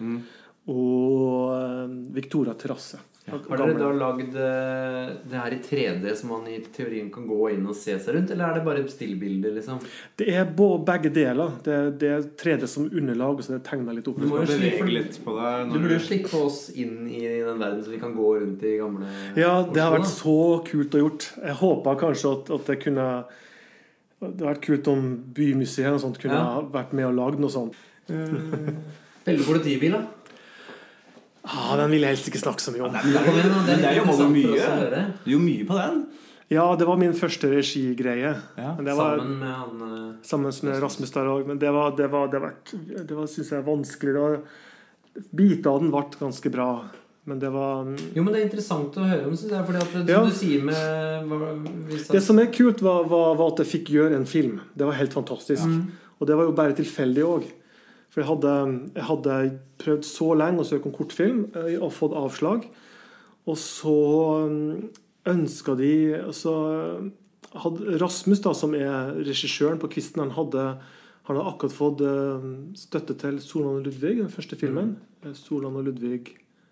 og Victoria terrasse. Har dere da lagd det her i 3D som man i teorien kan gå inn og se seg rundt, eller er det bare stillbilder liksom? Det begge deler. Det er 3D som underlag, så det tegner litt opp. Du burde jo slippe oss inn i den verden så vi kan gå rundt i gamle Ja, det har vært så kult å gjort. Jeg håper kanskje at det kunne det har vært kult om Bymuseet og sånt kunne ha vært med og lagd noe sånt. Veldig politibil da? Den vil jeg helst ikke snakke så mye om. Det jo mye. Du gjorde mye på den. Ja, det var min første regigreie. Sammen med Rasmus der også. Men det synes jeg vanskelig. Biter av den ble ganske bra. Men det var... Jo, men det interessant å høre om, synes jeg. Fordi at som du sier med... Det som kult var at jeg fikk gjøre en film. Det var helt fantastisk. Og det var jo bare tilfeldig også. For jeg hadde prøvd så lenge å søke om kortfilm og fått avslag. Og så ønsket de så hadde Rasmus da, som regissøren på Kvisten, han hadde akkurat fått støtte til Solan og Ludvig, den første filmen. Solan og Ludvig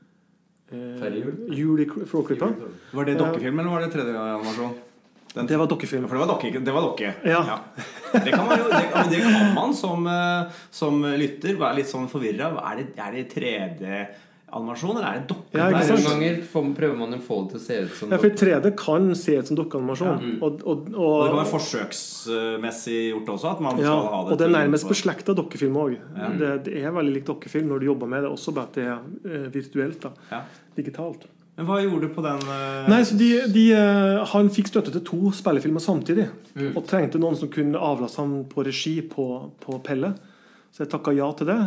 Jul i Flåklypa. Var det dokkefilm eller var det 3D-animasjon? Det var dokkefilm. For det var dokke. Ja. Det kan man som lytter være litt sånn forvirret. Er det 3D-animasjon, eller er det dokke? Ja, noen ganger prøver man å få det til å se ut som... Ja, for 3D kan se ut som dokkeanimasjon. Og det kan være forsøksmessig gjort også, at man skal ha det. Og det nærmest beslektet dokkefilm også. Det veldig likt dokkefilm når du jobber med det, også bare at det virtuelt, da. Digitalt. Men hva gjorde du på den? Nei, så han fikk støtte til 2 spillefilmer samtidig, og trengte noen som kunne avlaste ham på regi på Pelle. Så jeg takket ja til det.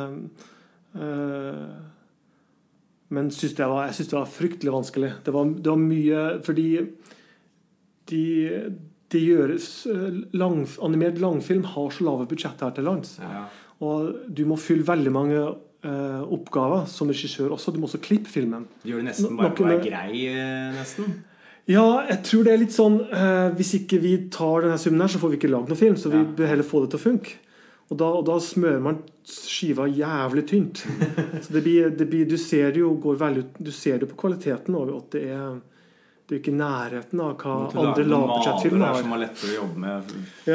Men jeg synes det var fryktelig vanskelig. Det var mye, fordi de gjøres animert langfilm har så lave budsjett her til lands. Og du må fylle veldig mange oppgaver som regissør også. Du må også klippe filmen. Du gjør det nesten bare på å være grei, nesten? Ja, jeg tror det er litt sånn hvis ikke vi tar denne summen her, så får vi ikke lage noen film, så vi bør heller få det til å funke. Og da smører man skiva jævlig tynt. Så du ser det jo går veldig ut. Du ser det på kvaliteten også, at det er ikke nærheten av hva andre lavbudsjettfilmer har. Som er lettere å jobbe med. Ja,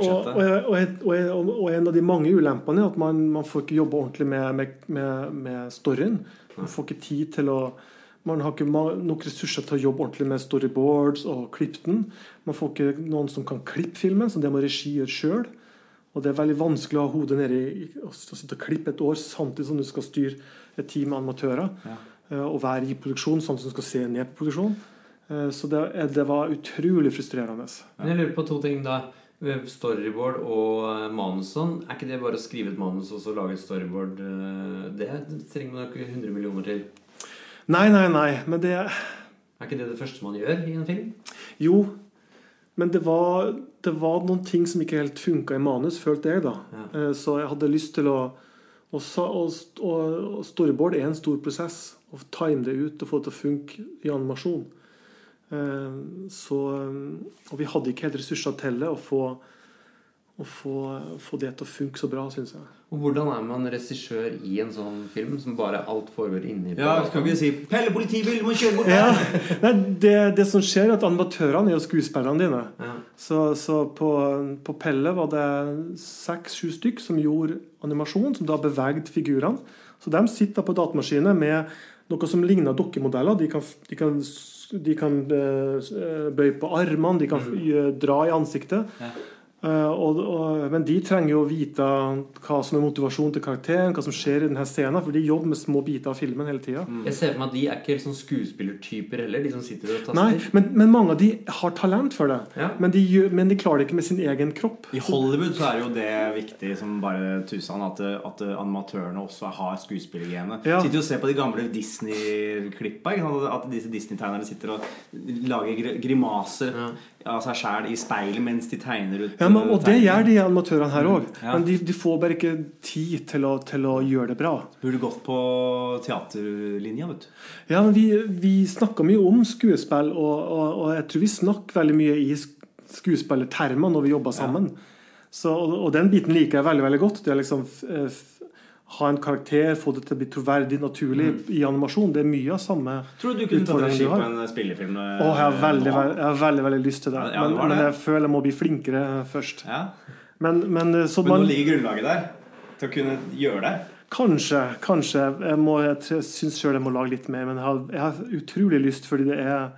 og en av de mange ulempene er at man får ikke jobbe ordentlig med storyen. Man får ikke tid til å man har ikke nok ressurser til å jobbe ordentlig med storyboards og klippe den. Man får ikke noen som kan klippe filmen, så det må regi gjøre selv. Og det er veldig vanskelig å ha hodet nede å sitte og klippe et år samtidig som du skal styre et team av amatører og være i produksjon samtidig som du skal se ned på produksjon. Så det var utrolig frustrerende. Men jeg lurer på 2 ting da. Storyboard og manus sånn. Er ikke det bare å skrive et manus og så lage et storyboard? Det trenger man jo ikke 100 millioner til. Nei, men det... Er ikke det første man gjør i en film? Jo, men det var noen ting som ikke helt funket i manus, følte jeg da. Så jeg hadde lyst til å storyboard en stor prosess, å time det ut og få det til å funke i animasjon. Og vi hadde ikke helt ressurser til det å få det til å funke så bra, synes jeg. Og hvordan er man regissør i en sånn film som bare alt foregår inni på? Ja, skal ikke si Pelle, politibil, må kjøre bort der! Nei, det som skjer er at animatørene er jo skuespillerne dine. Så på Pelle var det 6-7 stykk som gjorde animasjon, som da bevegde figurene. Så de sitter på datamaskiner med noe som ligner dokkemodeller. De kan bøye på armene, de kan dra i ansiktet. Men de trenger jo å vite hva som er motivasjon til karakteren, hva som skjer i denne scenen, for de jobber med små biter av filmen hele tiden. Jeg ser for meg at de er ikke helt sånn skuespillertyper heller, de som sitter og taster. Nei, men mange av de har talent for det, men de klarer det ikke med sin egen kropp. I Hollywood så er jo det viktig som bare tusen at animatørene også har skuespillergene. Sitter jo og ser på de gamle Disney-klippa, at disse Disney-tegnerne sitter og lager grimaser av seg selv i speilet mens de tegner ut. Og det gjør de animatørene her også. Men de får bare ikke tid til å gjøre det bra. Burde gått på teaterlinja, vet du. Ja, men vi snakker mye om skuespill, og jeg tror vi snakker veldig mye i skuespillertermer når vi jobber sammen. Og den biten liker jeg veldig, veldig godt. Det er liksom ha en karakter, få det til å bli troverdig, naturlig i animasjon. Det er mye av samme. Tror du kunne tatt regi på en spillefilm? Jeg har veldig lyst til det. Men jeg føler jeg må bli flinkere først. Men nå ligger grunnlaget der til å kunne gjøre det? Kanskje. Jeg synes selv jeg må lage litt mer, men jeg har utrolig lyst, fordi det er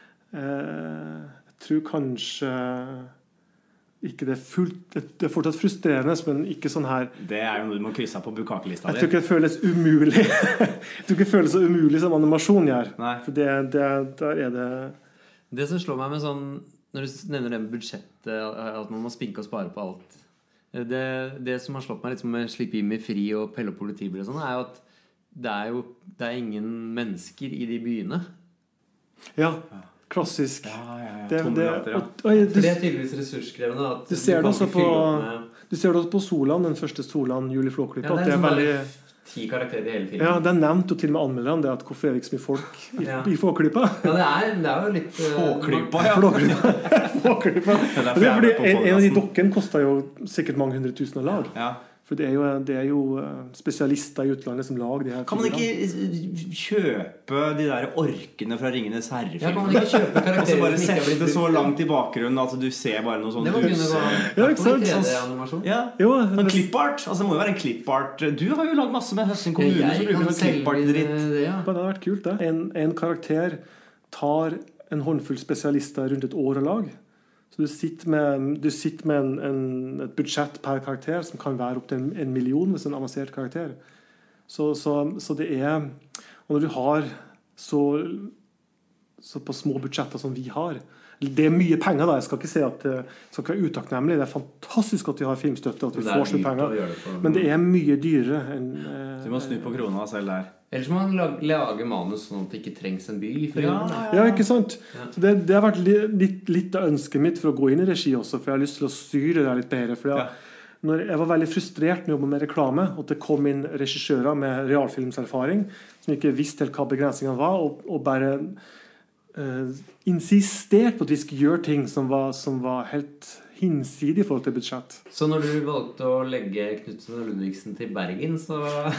jeg tror kanskje ikke det er fortsatt frustrerende, men ikke sånn her. Det er jo noe du må krysse på bukakelista di. Jeg tror ikke det føles umulig. Jeg tror ikke det føles så umulig som animasjon gjør. For der er det... Det som slår meg med sånn, når du nevner det med budsjettet, at man må spinke og spare på alt. Det som har slått meg litt med Slipp Jimmy fri og Pelle og politibil og sånn, er jo at det er ingen mennesker i de byene. Ja. Klassisk. Det er tydeligvis ressurskrevende. Du ser det også på Solan, den første Solan Julie Flåklypa. Det er veldig 10 karakterer i hele filmen. Ja, det er nevnt, og til og med anmelderen det at hvorfor er det ikke så mye folk i Flåklypa? Ja, det er jo litt Flåklypa, Flåklypa. Det er fordi en av de dokken kostet jo sikkert mange 100 000 å lage. For det er jo spesialister i utlandet som lager de her. Kan man ikke kjøpe de der orkene fra Ringenes Herre-filmen? Ja, kan man ikke kjøpe karakterer? Og så bare sette det så langt i bakgrunnen at du ser bare noe sånt. Det må kunne gå ikke sant? 3D-animasjon. Sånn clipart. Altså det må jo være en clipart. Du har jo lagd masse med Høsten kommune som bruker sånn clipart-dritt. Det har vært kult, det. En karakter tar en håndfull spesialister rundt et år å lage. Så du sitter med et budsjett per karakter som kan være opp til 1 million hvis det er en avansert karakter. Så det er... Og når du har så på små budsjetter som vi har, det er mye penger da, jeg skal ikke si at det skal ikke være utakknemlig, det er fantastisk at vi har filmstøtte, at vi får så mye penger, men det er mye dyrere enn... Du må snu på krona selv der. Ellers må man lage manus sånn at det ikke trengs en by. Ja, ikke sant? Så det har vært litt av ønsket mitt for å gå inn i regi også, for jeg har lyst til å styre det litt bedre. For når jeg var veldig frustrert når jeg jobbet med reklame, at det kom inn regissører med realfilmserfaring, som ikke visste helt hva begrensningene var, og bare insistert på at vi skulle gjøre ting som var helt hinsidig i forhold til budsjett. Så når du valgte å legge Knutsen og Ludvigsen til Bergen, så...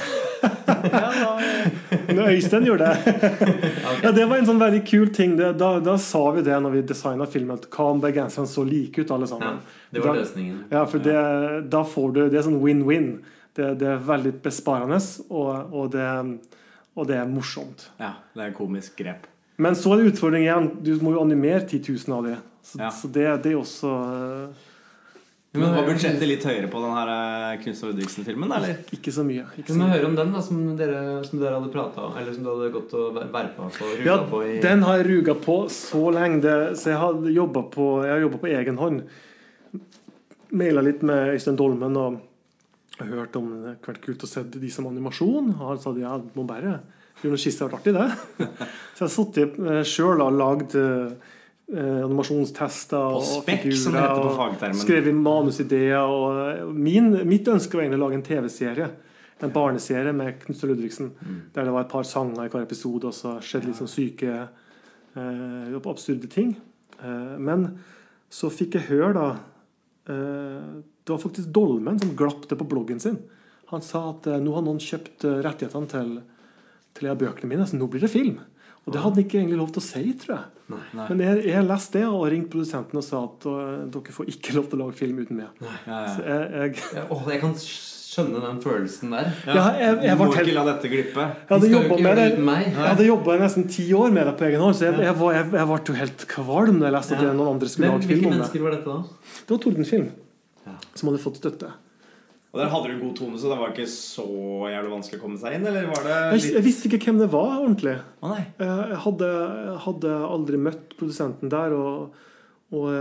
Når Øystein gjorde det. Ja, det var en sånn veldig kul ting. Da sa vi det når vi designet filmen, at hva om bergenserne så like ut alle sammen. Ja, det var løsningen. Ja, for da får du... Det er sånn win-win. Det er veldig besparende, og og det morsomt. Ja, det komisk grep. Men så det utfordringen igjen. Du må jo animere 10 000 av det. Så det også... Men var budsjettet litt høyere på den her Knutsen Ludvigsen-filmen, eller? Ikke så mye. Kan du høre om den da, som dere hadde pratet om, eller som du hadde gått og verpet på, ruget på i... Den har jeg ruget på så lenge, så jeg har jobbet på egen hånd. Mailet litt med Øystein Dolmen, og jeg har hørt om det har vært kult å se de som animasjon, og han sa ja, må bare gjøre noe skisse, det har vært artig det. Så jeg har suttet selv og lagd animasjonstester og figurer, som det heter på fagtermen. Skrevet manusideer, og mitt ønske var egentlig å lage en TV-serie, en barneserie med Knutsen Ludvigsen, der det var et par sanger i hver episode, og så skjedde litt sånn syke absurde ting. Men så fikk jeg høre da det var faktisk Dolmen som glappte på bloggen sin. Han sa at nå har noen kjøpt rettighetene til bøkene mine, så nå blir det film. Og det hadde han ikke egentlig lov til å si, tror jeg. Nei. Men jeg leste det og ringte produsenten og sa at dere får ikke lov til å lage film uten meg. Så jeg kan skjønne den følelsen der. Jeg må ikke la dette glippe. Jeg hadde jobbet nesten 10 år med det på egen hånd, så jeg ble jo helt kvalm når jeg leste at noen andre skulle lage film om det. Hvilke mennesker var dette da? Det var Tordenfilm som hadde fått støtte. Og der hadde du god tone, så det var ikke så jævlig vanskelig å komme seg inn, eller var det litt... Jeg visste ikke hvem det var, ordentlig. Nei. Jeg hadde aldri møtt produsenten der, og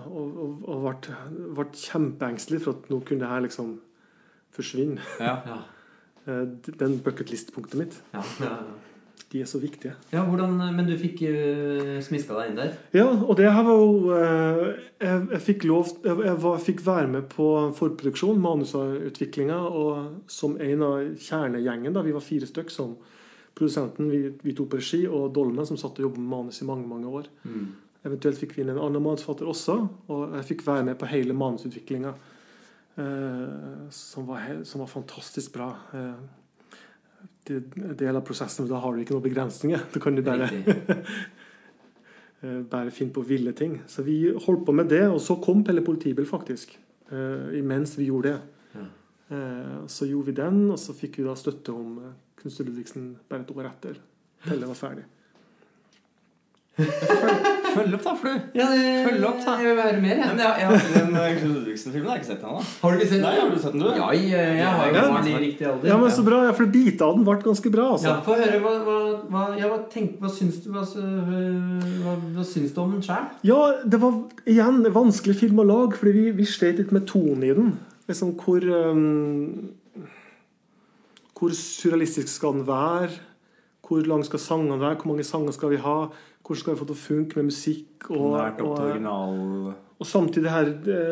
ble kjempeengstelig for at nå kunne det her liksom forsvinne. Ja. Den bucketlist-punktet mitt. Ja. De så viktige. Ja, men du fikk smiska deg inn der? Ja, og det her var jo jeg fikk være med på forproduksjon, manusutviklingen, og som en av kjernegjengen da, vi var 4 stykk som produsenten, vi tok på regi, og Dolmen som satt og jobbet med manus i mange, mange år. Eventuelt fikk vi inn en annen manusforfatter også, og jeg fikk være med på hele manusutviklingen, som var fantastisk bra. Del av prosessen, da har du ikke noen begrensninger. Da kan du bare finne på ville ting. Så vi holdt på med det, og så kom Pelle Politibil faktisk, imens vi gjorde det. Så gjorde vi den, og så fikk vi da støtte om Knutsen Ludvigsen bare et år etter. Pelle var ferdig. Følg opp da, Flu. Følg opp da. Jeg vil være mer, Men den Knutsen Ludvigsen-filmen har jeg ikke sett den da. Har du ikke sett den? Nei, har du sett den du? Ja, jeg har jo barn i riktig alder. Ja, men så bra, for bita av den ble ganske bra, altså. Ja, få høre, hva syns du om den selv? Ja, det var igjen en vanskelig film å lage, fordi vi slet litt med tonen i den. Liksom, hvor surrealistisk skal den være? Hvor lang skal sangene være? Hvor mange sanger skal vi ha? Hvordan skal vi få det til å funke med musikk? Nært opp til original. Og samtidig her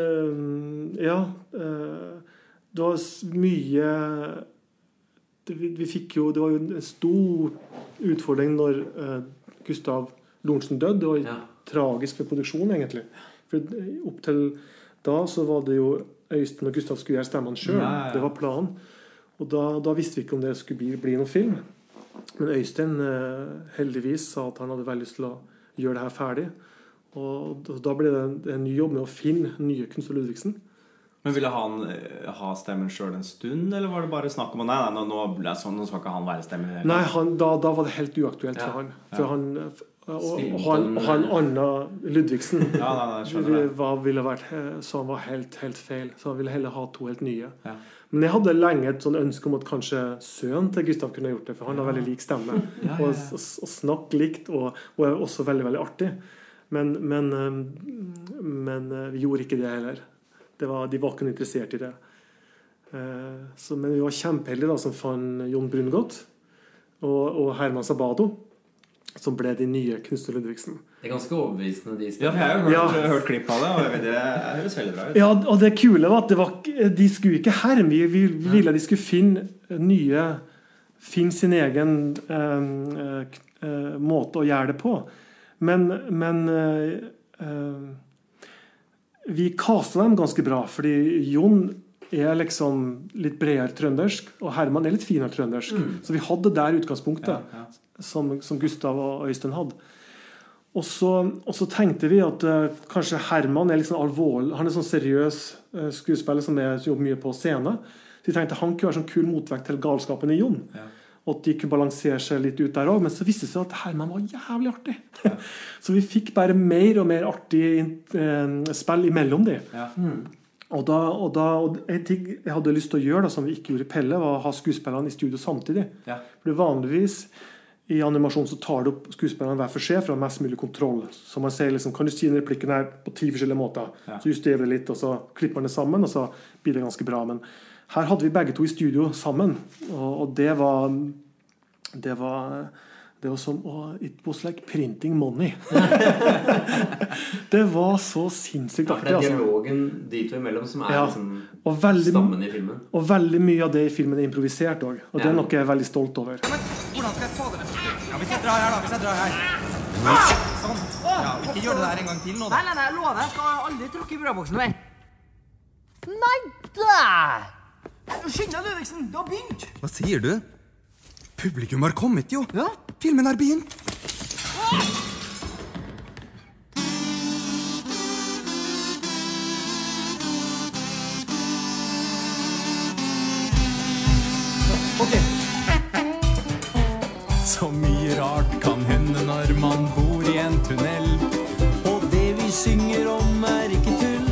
det var mye vi fikk jo, det var jo en stor utfordring når Gustav Lorentzen døde. Det var tragisk for produksjonen egentlig. For opp til da så var det jo Øystein og Gustav skulle gjøre stemmene selv. Det var planen. Og da visste vi ikke om det skulle bli noen film. Men Øystein heldigvis sa at han hadde veldig lyst til å gjøre det her ferdig. Og da ble det en ny jobb med å finne nye Knutsen Ludvigsen. Men ville han ha stemmen selv en stund, eller var det bare snakk om nå skal ikke han være stemmen? Nei, da var det helt uaktuelt for han. For han og han Anna Ludvigsen ville vært, så han var helt feil. Så han ville heller ha 2 helt nye. Men jeg hadde lenge et sånn ønske om at kanskje sønnen til Gustav kunne gjort det, for han har veldig lik stemme og snakker likt og er også veldig, veldig artig. Men vi gjorde ikke det heller. De var ikke interessert i det. Men vi var kjempeheldige da, som fant Jon Brungot og Herman Sabado, som ble de nye Knutsen Ludvigsen. Det er ganske overbevisende de stedene. Ja, for jeg har jo hørt klipp av det, og det høres veldig bra ut. Ja, og det kule var at de skulle ikke herme, vi ville at de skulle finne sin egen måte å gjøre det på. Men vi kastet dem ganske bra, fordi Jon er liksom litt bredere trøndersk, og Herman er litt finere trøndersk. Så vi hadde der utgangspunktet, som Gustav og Øystein hadde. Og så tenkte vi at kanskje Herman er litt sånn alvorlig. Han er sånn seriøs skuespiller som jobber mye på scene. Så vi tenkte han kunne være sånn kul motvekt til galskapen i Jon. og at de kunne balansere seg litt ut der også, men så viste det seg at Herman var jævlig artig. Så vi fikk bare mer og mer artig spill imellom de. Og en ting jeg hadde lyst til å gjøre da, som vi ikke gjorde i Pelle, var å ha skuespillerne i studio samtidig. For vanligvis i animasjon så tar du opp skuespillerne hver for seg for å ha mest mulig kontroll. Så man sier liksom, kan du si den replikken her på 10 forskjellige måter? Så justerer vi det litt, og så klipper man det sammen, og så blir det ganske bra. Men her hadde vi begge to i studio sammen, og det var som it was like printing money. Det var så sinnssykt artig. Det dialogen de to imellom som liksom stammen i filmen. Og veldig mye av det i filmen er improvisert også, og det er noe jeg er veldig stolt over. Men hvordan skal jeg få det? Ja, hvis jeg drar her da, Sånn. Ja, ikke gjør det der en gang til nå da. Nei, jeg lover, jeg skal aldri tråkke i brødboksen mer. Nei da! Skynd deg, Ludvigsen, det har begynt. Hva sier du? Publikum har kommet jo. Ja. Filmen har begynt. Ok. Så mye rart kan hende når man bor i en tunnel. Og det vi synger om er ikke tull.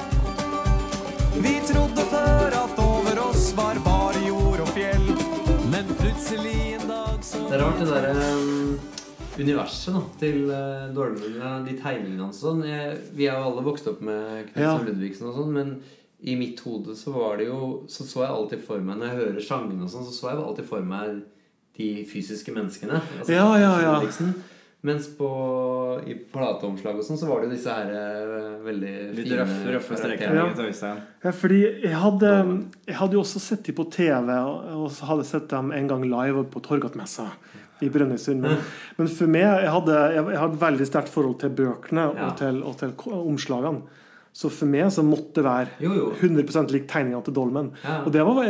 Vi trodde før at over oss var bare jord og fjell. Men plutselig en dag så... Det er rart det der universet da, til Dolmen, de tegningene og sånn. Vi har jo alle vokst opp med Knutsen Ludvigsen og sånn, men i mitt hode så var det jo, så jeg alltid for meg, når jeg hører sangen og sånn, så jeg alltid for meg de fysiske menneskene. Altså, Ludvigsen. Mens i plateomslag og sånn, så var det jo disse her veldig litt røffe strekkene til Øystein. Ja, fordi jeg hadde jo også sett dem på TV, og så hadde jeg sett dem en gang live på Torgatmessa i Brønnøysund. Men for meg, jeg hadde veldig sterkt forhold til bøkene og til omslagene. Så for meg så måtte det være 100% lik tegningene til Dolmen. Og det var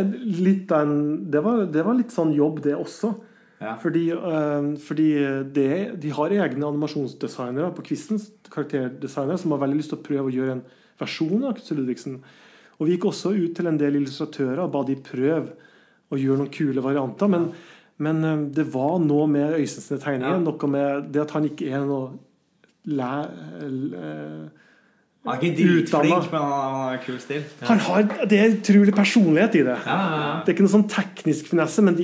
litt sånn jobb det også. Fordi de har egne animasjonsdesignere på Kvistens, karakterdesignere, som har veldig lyst til å prøve å gjøre en versjon av Knutsen Ludvigsen. Og vi gikk også ut til en del illustratører og ba de prøve å gjøre noen kule varianter, men det var noe med Øystens tegninger, noe med det at han ikke er noe han er ikke dritflink, men han har kul stil. Det er utrolig personlighet i det. Det er ikke noe sånn teknisk finesse, men de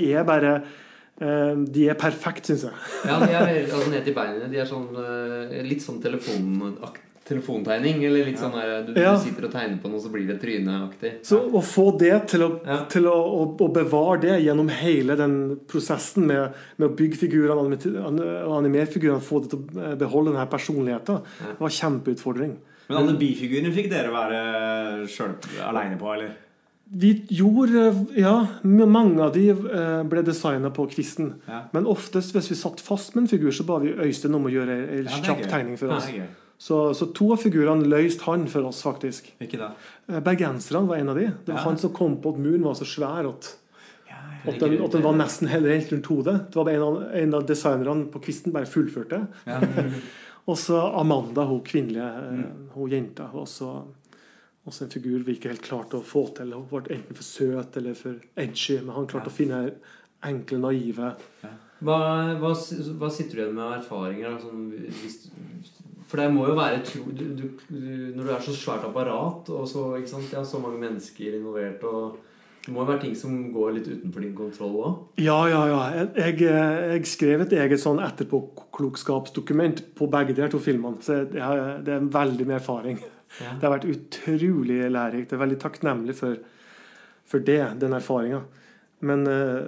er perfekt, synes jeg. Ja, de er ned til beinene. De er sånn, litt sånn telefontegning, eller litt sånn der, du sitter og tegner på noe, så blir det tryneaktig. Så å få det til å bevare det gjennom hele den prosessen med å bygge figurene og animere figurene, få det til å beholde denne personligheten, det var kjempeutfordring. Men alle bifigurene fikk dere være selv alene på, eller? Vi gjorde, mange av de ble designet på Kvisten. Men oftest, hvis vi satt fast med en figur, så ba vi Øystein om å gjøre en kjapp tegning for oss. Så 2 av figurene løste han for oss, faktisk. Ikke da? Bergenserne var en av de. Det var han som kom på at muren var så svær at den var nesten helt rundt hodet. Det var en av designerne på Kvisten bare fullførte. Og så Amanda, hun kvinnelige, hun jenta, også en figur vi ikke helt klarte å få til. Hun var enten for søt eller for edgy, men han klarte å finne enkle, naive. Hva sitter du igjen med erfaringer? For det må jo være når du er så svært apparat, og så, ikke sant? Det er så mange mennesker involvert, og det må jo være ting som går litt utenfor din kontroll også. Ja. Jeg skrev et eget sånn etterpåklokskapsdokument på begge de 2 filmene, så det er en veldig mye erfaring. Det har vært utrolig lærerikt. Jeg er veldig takknemlig for den erfaringen. Men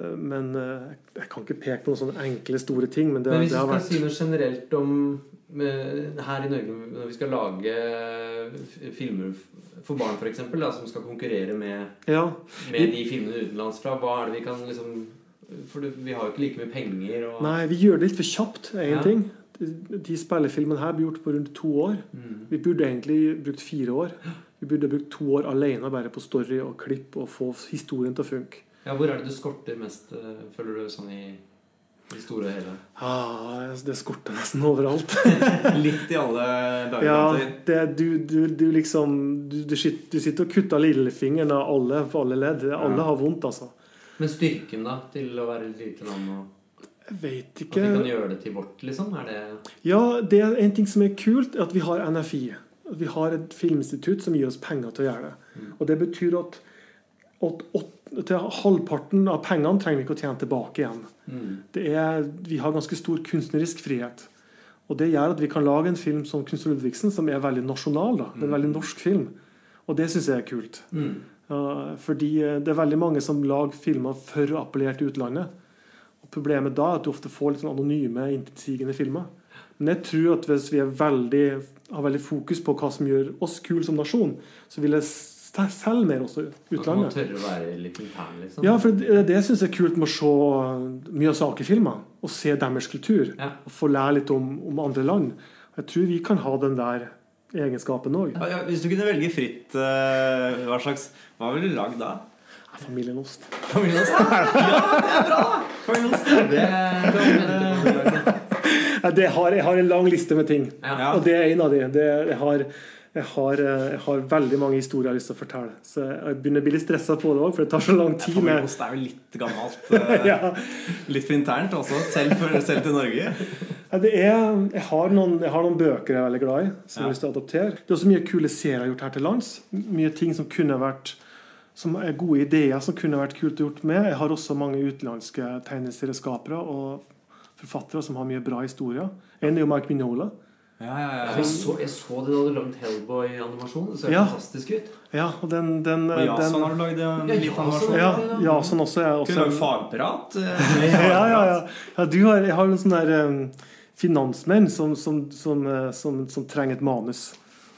jeg kan ikke peke på noen sånne enkle, store ting. Men hvis du skal si noe generelt om her i Norge, når vi skal lage filmer for barn for eksempel, som skal konkurrere med de filmene utenlands fra, hva er det vi kan liksom, for vi har jo ikke like mye penger Nei, vi gjør det litt for kjapt, ting. De spillefilmene her blir gjort på rundt 2 år. Vi burde egentlig brukt 4 år. Vi burde brukt 2 år alene bare på story og klipp og få historien til å funke. Hvor er det du skorter mest, føler du, sånn i store og hele? Det skorter nesten overalt. Litt i alle dager. Du liksom du sitter og kutter lillefingeren av alle ledd. Alle har vondt, altså. Men styrken da, til å være et lite land og Jeg vet at ikke. vi kan gjøre det til vårt, liksom? Er det Ja, det er en ting som er kult, er at vi har NFI. Vi har et filminstitutt som gir oss penger til å gjøre det. Og det betyr at til halvparten av pengene trenger vi ikke å tjene tilbake igjen. Vi har ganske stor kunstnerisk frihet. Og det gjør at vi kan lage en film som Knut Ludvigsen, som er veldig nasjonal. Da. Det er en veldig norsk film. Og det synes jeg er kult. Fordi det er veldig mange som lager filmer for å appellere til utlandet. Og problemet da er at du ofte får litt sånn anonyme, intetsigende filmer. Men jeg tror at hvis vi har veldig fokus på hva som gjør oss kul som nasjon, så vil jeg selv mer også utlandet. At man tørre å være litt intern, liksom. Ja, for det synes jeg er kult med å se Miyazaki-filmer og se deres kultur og få lære litt om andre land. Jeg tror vi kan ha den der egenskapen også. Ja, hvis du kunne velge fritt, hva ville du lagd da? Familien Ost. Familien Ost? Ja, det er bra! Familien Ost, jeg har en lang liste med ting. Og det er en av de. Jeg har veldig mange historier jeg har lyst til å fortelle. Så jeg begynner å bli litt stresset på det også, for det tar så lang tid. Familien Ost er jo litt gammelt. Litt for internt også, selv til Norge. Jeg har noen bøker jeg er veldig glad i, som jeg har lyst til å adoptere. Det er også mye kule serier jeg har gjort her til lands. Mye ting som er gode ideer som kunne vært kult gjort med. Jeg har også mange utenlandske tegneserieskapere og forfattere som har mye bra historier. En er jo Mike Mignola. Jeg så det da du lagde Hellboy-animasjon. Det ser fantastisk ut. Ja, og og Jason har du lagd en liten animasjon. Ja, Jason også er også. Kunne du lage fagprat? Jeg har noen sånne der finansmenn som trenger et manus.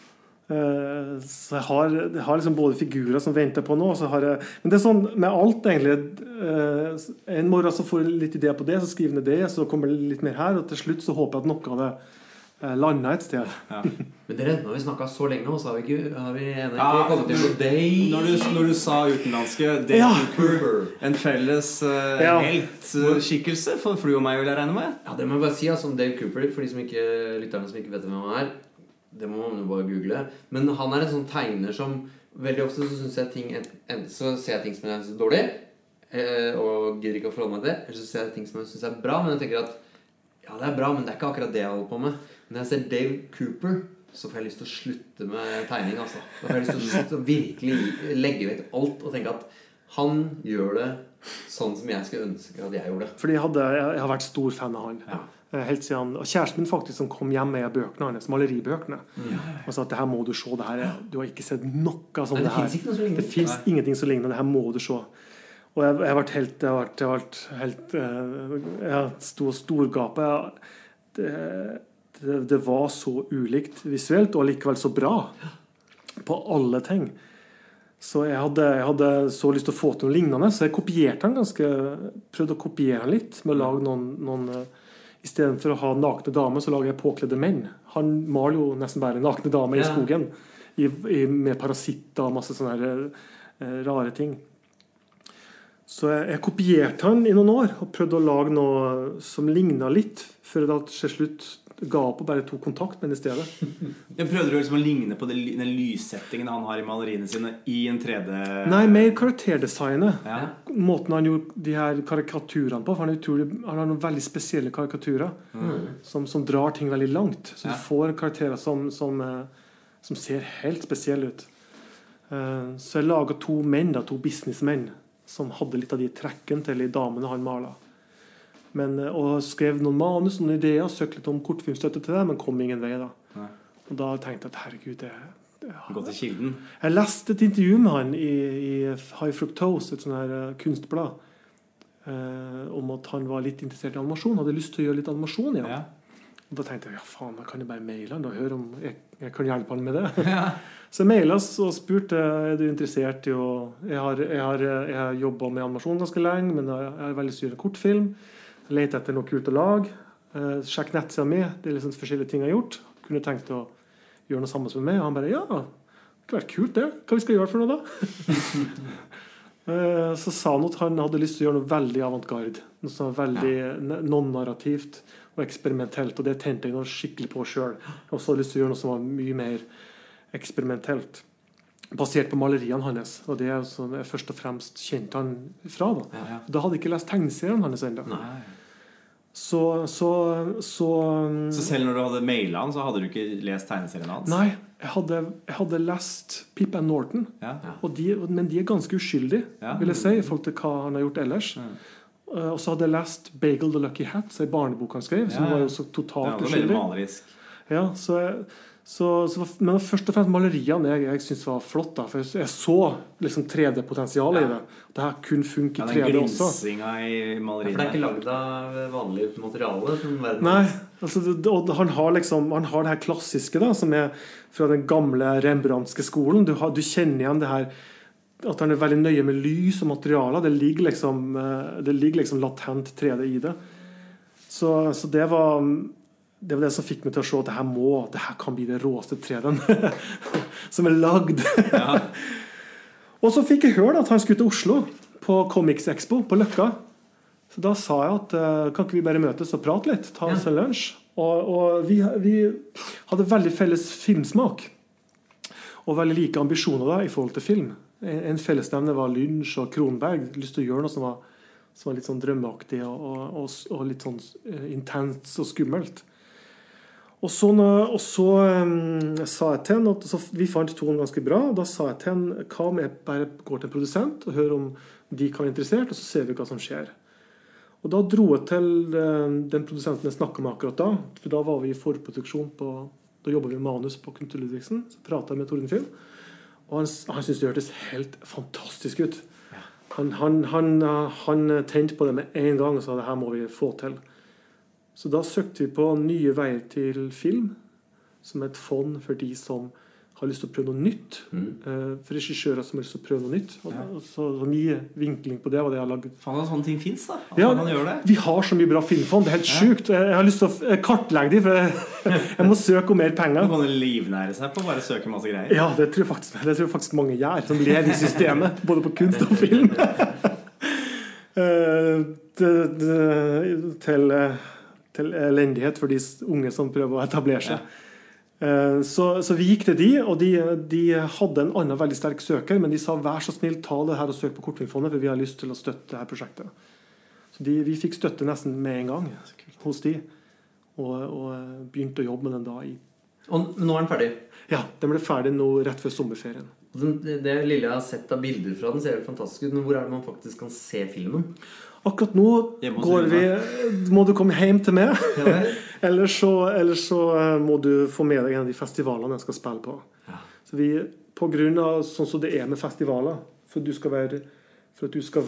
Så jeg har liksom både figurer som venter på noe, men det er sånn med alt egentlig. En morgen så får jeg litt ideer på det, så skriver jeg det, så kommer det litt mer her, og til slutt så håper jeg at noe av det lander et sted. Men dere, nå har vi snakket så lenge nå, så har vi ennå ikke kommet til deg. Når du sa utenlandske Dale Cooper, en felles heltskikkelse for du og meg, vil jeg regne med. Ja, det må jeg bare si, altså, Dale Cooper, for de lytterne som ikke vet hvem han er. Det må man jo bare google. Men han er en sånn tegner som veldig ofte så synes jeg så ser jeg ting som jeg synes er dårlig, og gidder ikke å forholde meg til det. Eller så ser jeg ting som jeg synes er bra, men jeg tenker at ja, det er bra, men det er ikke akkurat det jeg holder på med. Men når jeg ser Dale Cooper, så får jeg lyst til å slutte med tegning, altså. Da får jeg lyst til å virkelig legge vekk alt og tenke at han gjør det sånn som jeg skulle ønske at jeg gjorde det. Fordi jeg har vært stor fan av han. Helt siden, og kjæresten min faktisk som kom hjem med bøkene hans, maleribøkene, og sa at det her må du se, det her du har ikke sett noe som det her. Det finnes ingenting som ligner, det her må du se. Og jeg har vært helt storgapet. Det var så ulikt visuelt og likevel så bra på alle ting. Så jeg hadde så lyst til å få til noe lignende, så jeg prøvde å kopiere han litt med å lage noen i stedet for å ha nakne damer, så lager jeg påkledde menn. Han maler jo nesten bare nakne damer i skogen, med parasitter og masse sånne rare ting. Så jeg kopierte han i noen år, og prøvde å lage noe som lignet litt, før det til slutt ga opp og bare tok kontakt med den i stedet. Jeg prøvde liksom å ligne på den lyssettingen han har i maleriene sine i en 3D... Nei, mer karakterdesignet. Måten han gjorde de her karikaturene på, for han har noen veldig spesielle karikaturer som drar ting veldig langt. Så du får karakterer som ser helt spesielle ut. Så jeg laget to businessmenn, som hadde litt av de trekken til de damene han malet. Og skrev noen manus, noen ideer, søkte litt om kortfilmstøtte til det, men kom ingen vei da. Og da tenkte jeg at herregud, gå til kilden. Jeg leste et intervju med han i High Fructose, et sånt her kunstblad, om at han var litt interessert i animasjon, hadde lyst til å gjøre litt animasjon igjen. Og da tenkte jeg, ja faen, jeg kan jo bare maile han og høre om jeg kan hjelpe han med det. Så jeg mailet og spurte, er du interessert i å... Jeg har jobbet med animasjon ganske lenge, men jeg har veldig lyst til å gjøre en kortfilm. Jeg leter etter noe kult å lage. Sjekk nettsida mi, det er liksom forskjellige ting jeg har gjort. Kunne tenkt å gjøre noe sammen med meg, og han bare, ja, det kunne vært kult det. Hva vi skal gjøre for noe da? Så sa han at han hadde lyst til å gjøre noe veldig avantgarde, noe sånn veldig non-narrativt og eksperimentelt, og det tente jeg noe skikkelig på selv. Jeg også hadde lyst til å gjøre noe som var mye mer eksperimentelt. basert på maleriene hans, og det som jeg først og fremst kjente han fra da. Da hadde jeg ikke lest tegneserien hans enda. Så selv når du hadde mailet han, så hadde du ikke lest tegneserien hans? Nei, jeg hadde lest Pip and Norton, men de ganske uskyldige, vil jeg si, I forhold til hva han har gjort ellers. Og så hadde jeg lest Bagel the Lucky Hat, så en barnebok han skrev, som var jo så totalt uskyldig. Det var veldig malerisk. Ja, men først og fremst maleriene jeg synes var flott da, for jeg så liksom 3D-potensialet I det. Det her kunne funke I 3D også. Den glinsinga I maleriene. For det ikke laget av vanlig materiale? Nei, altså, han har det her klassiske da, som fra den gamle Rembrandtske skolen. Du kjenner igjen det her, at han veldig nøye med lys og materialer. Det ligger liksom latent 3D I det. Så det var det som fikk meg til å se at det her kan bli det råeste 3D-en som lagd. Og så fikk jeg høre at han skulle til Oslo på Comics Expo på Løkka. Så da sa jeg at kan ikke vi bare møtes og prate litt, ta oss en lunsj. Og vi hadde veldig felles filmsmak og veldig like ambisjoner da, I forhold til film. En fellesnevne var Lynch og Kronberg, lyst til å gjøre noe som var litt sånn drømmeaktig og litt sånn intens og skummelt. Og så sa jeg til henne, vi fant tonen ganske bra, da sa jeg til henne, hva om jeg bare går til en produsent og hører om de kan være interessert, og så ser vi hva som skjer. Og da dro jeg til den produsenten jeg snakket med akkurat da, for da var vi I forproduksjon da jobbet vi med manus på Knut Ludvigsen, så pratet jeg med Tordenfilm, og han syntes det hørtes helt fantastisk ut. Han tente på det med en gang og sa, det her må vi få til. Så da søkte vi på nye veier til film, som et fond for de som har lyst til å prøve noe nytt, for regissører som har lyst til å prøve noe nytt. Så mye vinkling på det var det jeg har laget. Faen, sånne ting finnes da? Ja, vi har så mye bra filmfond, det helt sykt. Jeg har lyst til å kartlegge dem, for jeg må søke om mer penger. Man kan livnære seg på å bare søke masse greier. Ja, det tror jeg faktisk mange gjør, som lever I systemet, både på kunst og film. Til elendighet for de unge som prøver å etablere seg. Så vi gikk til og de hadde en annen veldig sterk søker, men de sa, vær så snill, ta det her og søk på Kortfilmfondet, for vi har lyst til å støtte dette prosjektet. Så vi fikk støtte nesten med en gang hos de, og begynte å jobbe med den da Og nå den ferdig? Ja, den ble ferdig nå rett før sommerferien. Det lille jeg har sett av bilder fra den ser jo fantastisk ut, men hvor det man faktisk kan se filmen? Akkurat nå må du komme hjem til meg, eller så må du få med deg en av de festivalene jeg skal spille på. Så på grunn av sånn som det med festivaler, for at du skal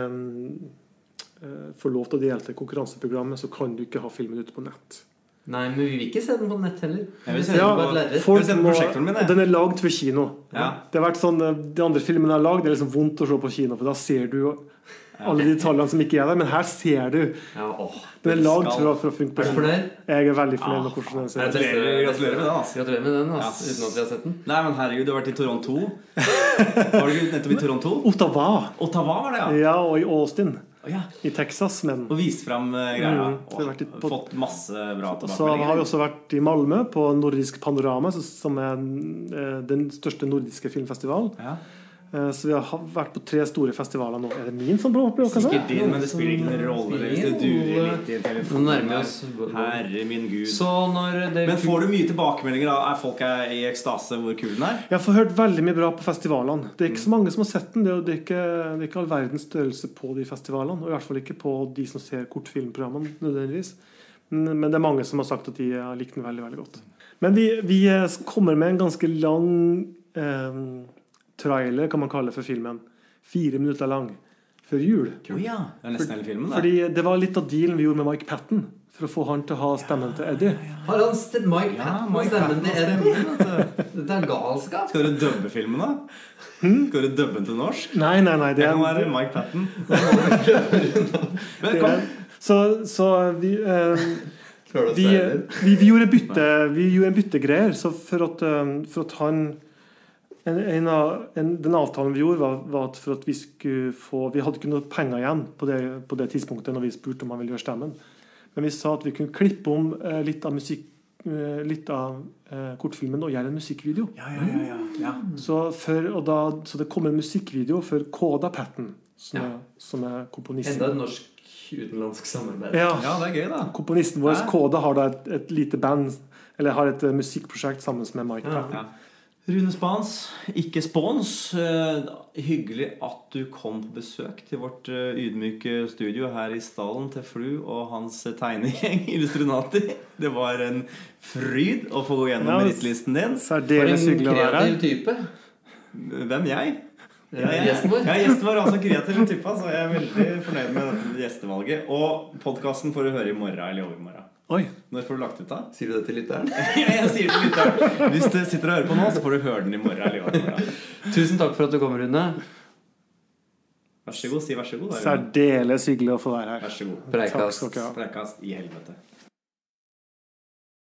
få lov til å delta I konkurranseprogrammet, så kan du ikke ha filmen ute på nett. Nei, men vi vil ikke se den på nett heller. Jeg vil se den på et lerret. Den lagd for kino. Det har vært sånn, de andre filmene jeg har lagd, det liksom vondt å se på kino, for da ser du alle de tallene som ikke der, men her ser du. Den lagd for å funke på kino. Jeg veldig fornøyd med hvordan den ser. Gratulerer med den, altså. Gratulerer med den, uten at vi har sett den. Nei, men herregud, du har vært I Toronto. Var du nettopp I Toronto? Ottawa var det, Ja, og I Austin. I Texas, men og vist frem greia og fått masse bra tilbakemeldinger. Så har vi også vært I Malmö på Nordisk Panorama, som den største nordiske filmfestivalen. Så vi har vært på 3 store festivaler nå. Det min som blir oppe? Sikkert din, men det spiller ikke noen rolle hvis det durer litt I telefonen. Herre min Gud. Men får du mye tilbakemeldinger da? Folk I ekstase hvor kul den Jeg har hørt veldig mye bra på festivalene. Det ikke så mange som har sett den. Det er ikke all verdens størrelse på de festivalene, og I hvert fall ikke på de som ser kortfilmprogrammene nødvendigvis. Men det mange som har sagt at de har likt den veldig, veldig godt. Men vi kommer med en ganske lang trailer, kan man kalle det for filmen. 4 minutter lang. Før jul. Det nesten hele filmen, Fordi det var litt av dealen vi gjorde med Mike Patton, for å få han til å ha stemmen til Eddie. Har han Mike Patton stemmen til Eddie? Det galskap. Skal du dubbe filmen da? Skal du dubbe den til norsk? Nei. Det kan være Mike Patton. Så vi gjorde en byttegreier, så for at han den avtalen vi gjorde var at for at vi hadde ikke noe penger igjen på det tidspunktet når vi spurte om han ville gjøre stemmen, men vi sa at vi kunne klippe om litt av litt av kortfilmen og gjør en musikkvideo. Ja. Så det kom en musikkvideo for Coda Patton, som er komponisten. Enda et norsk-utenlandsk samarbeid. Ja, det er gøy da. Komponisten vår, Coda, har da et lite band, eller har et musikkprosjekt sammen med Mike Patton. Rune Spans, ikke Spons. Hyggelig at du kom på besøk til vårt ydmyke studio her i stallen til Flu og hans tegnegjeng Illustrinati. Det var en fryd å få gå gjennom merittlisten din. Særdeles hyggelig å være her. Kreativ type. Hvem, jeg? Gjesten vår. Ja, gjesten var altså kreativ type, så jeg er veldig fornøyd med dette gjestevalget. Og podcasten får du høre i morgen eller overmorgen. Oi. Når får du lagt ut da? Sier du det til lytteren? Jeg sier det til lytteren. Hvis du sitter og hører på nå, så får du høre den i morgen eller i overmorgen. Tusen takk for at du kommer, Rune. Vær så god, si vær så god. Særdeles hyggelig å få være her. Vær så god. Preikast. Takk skal dere ha. Preikast i helvete.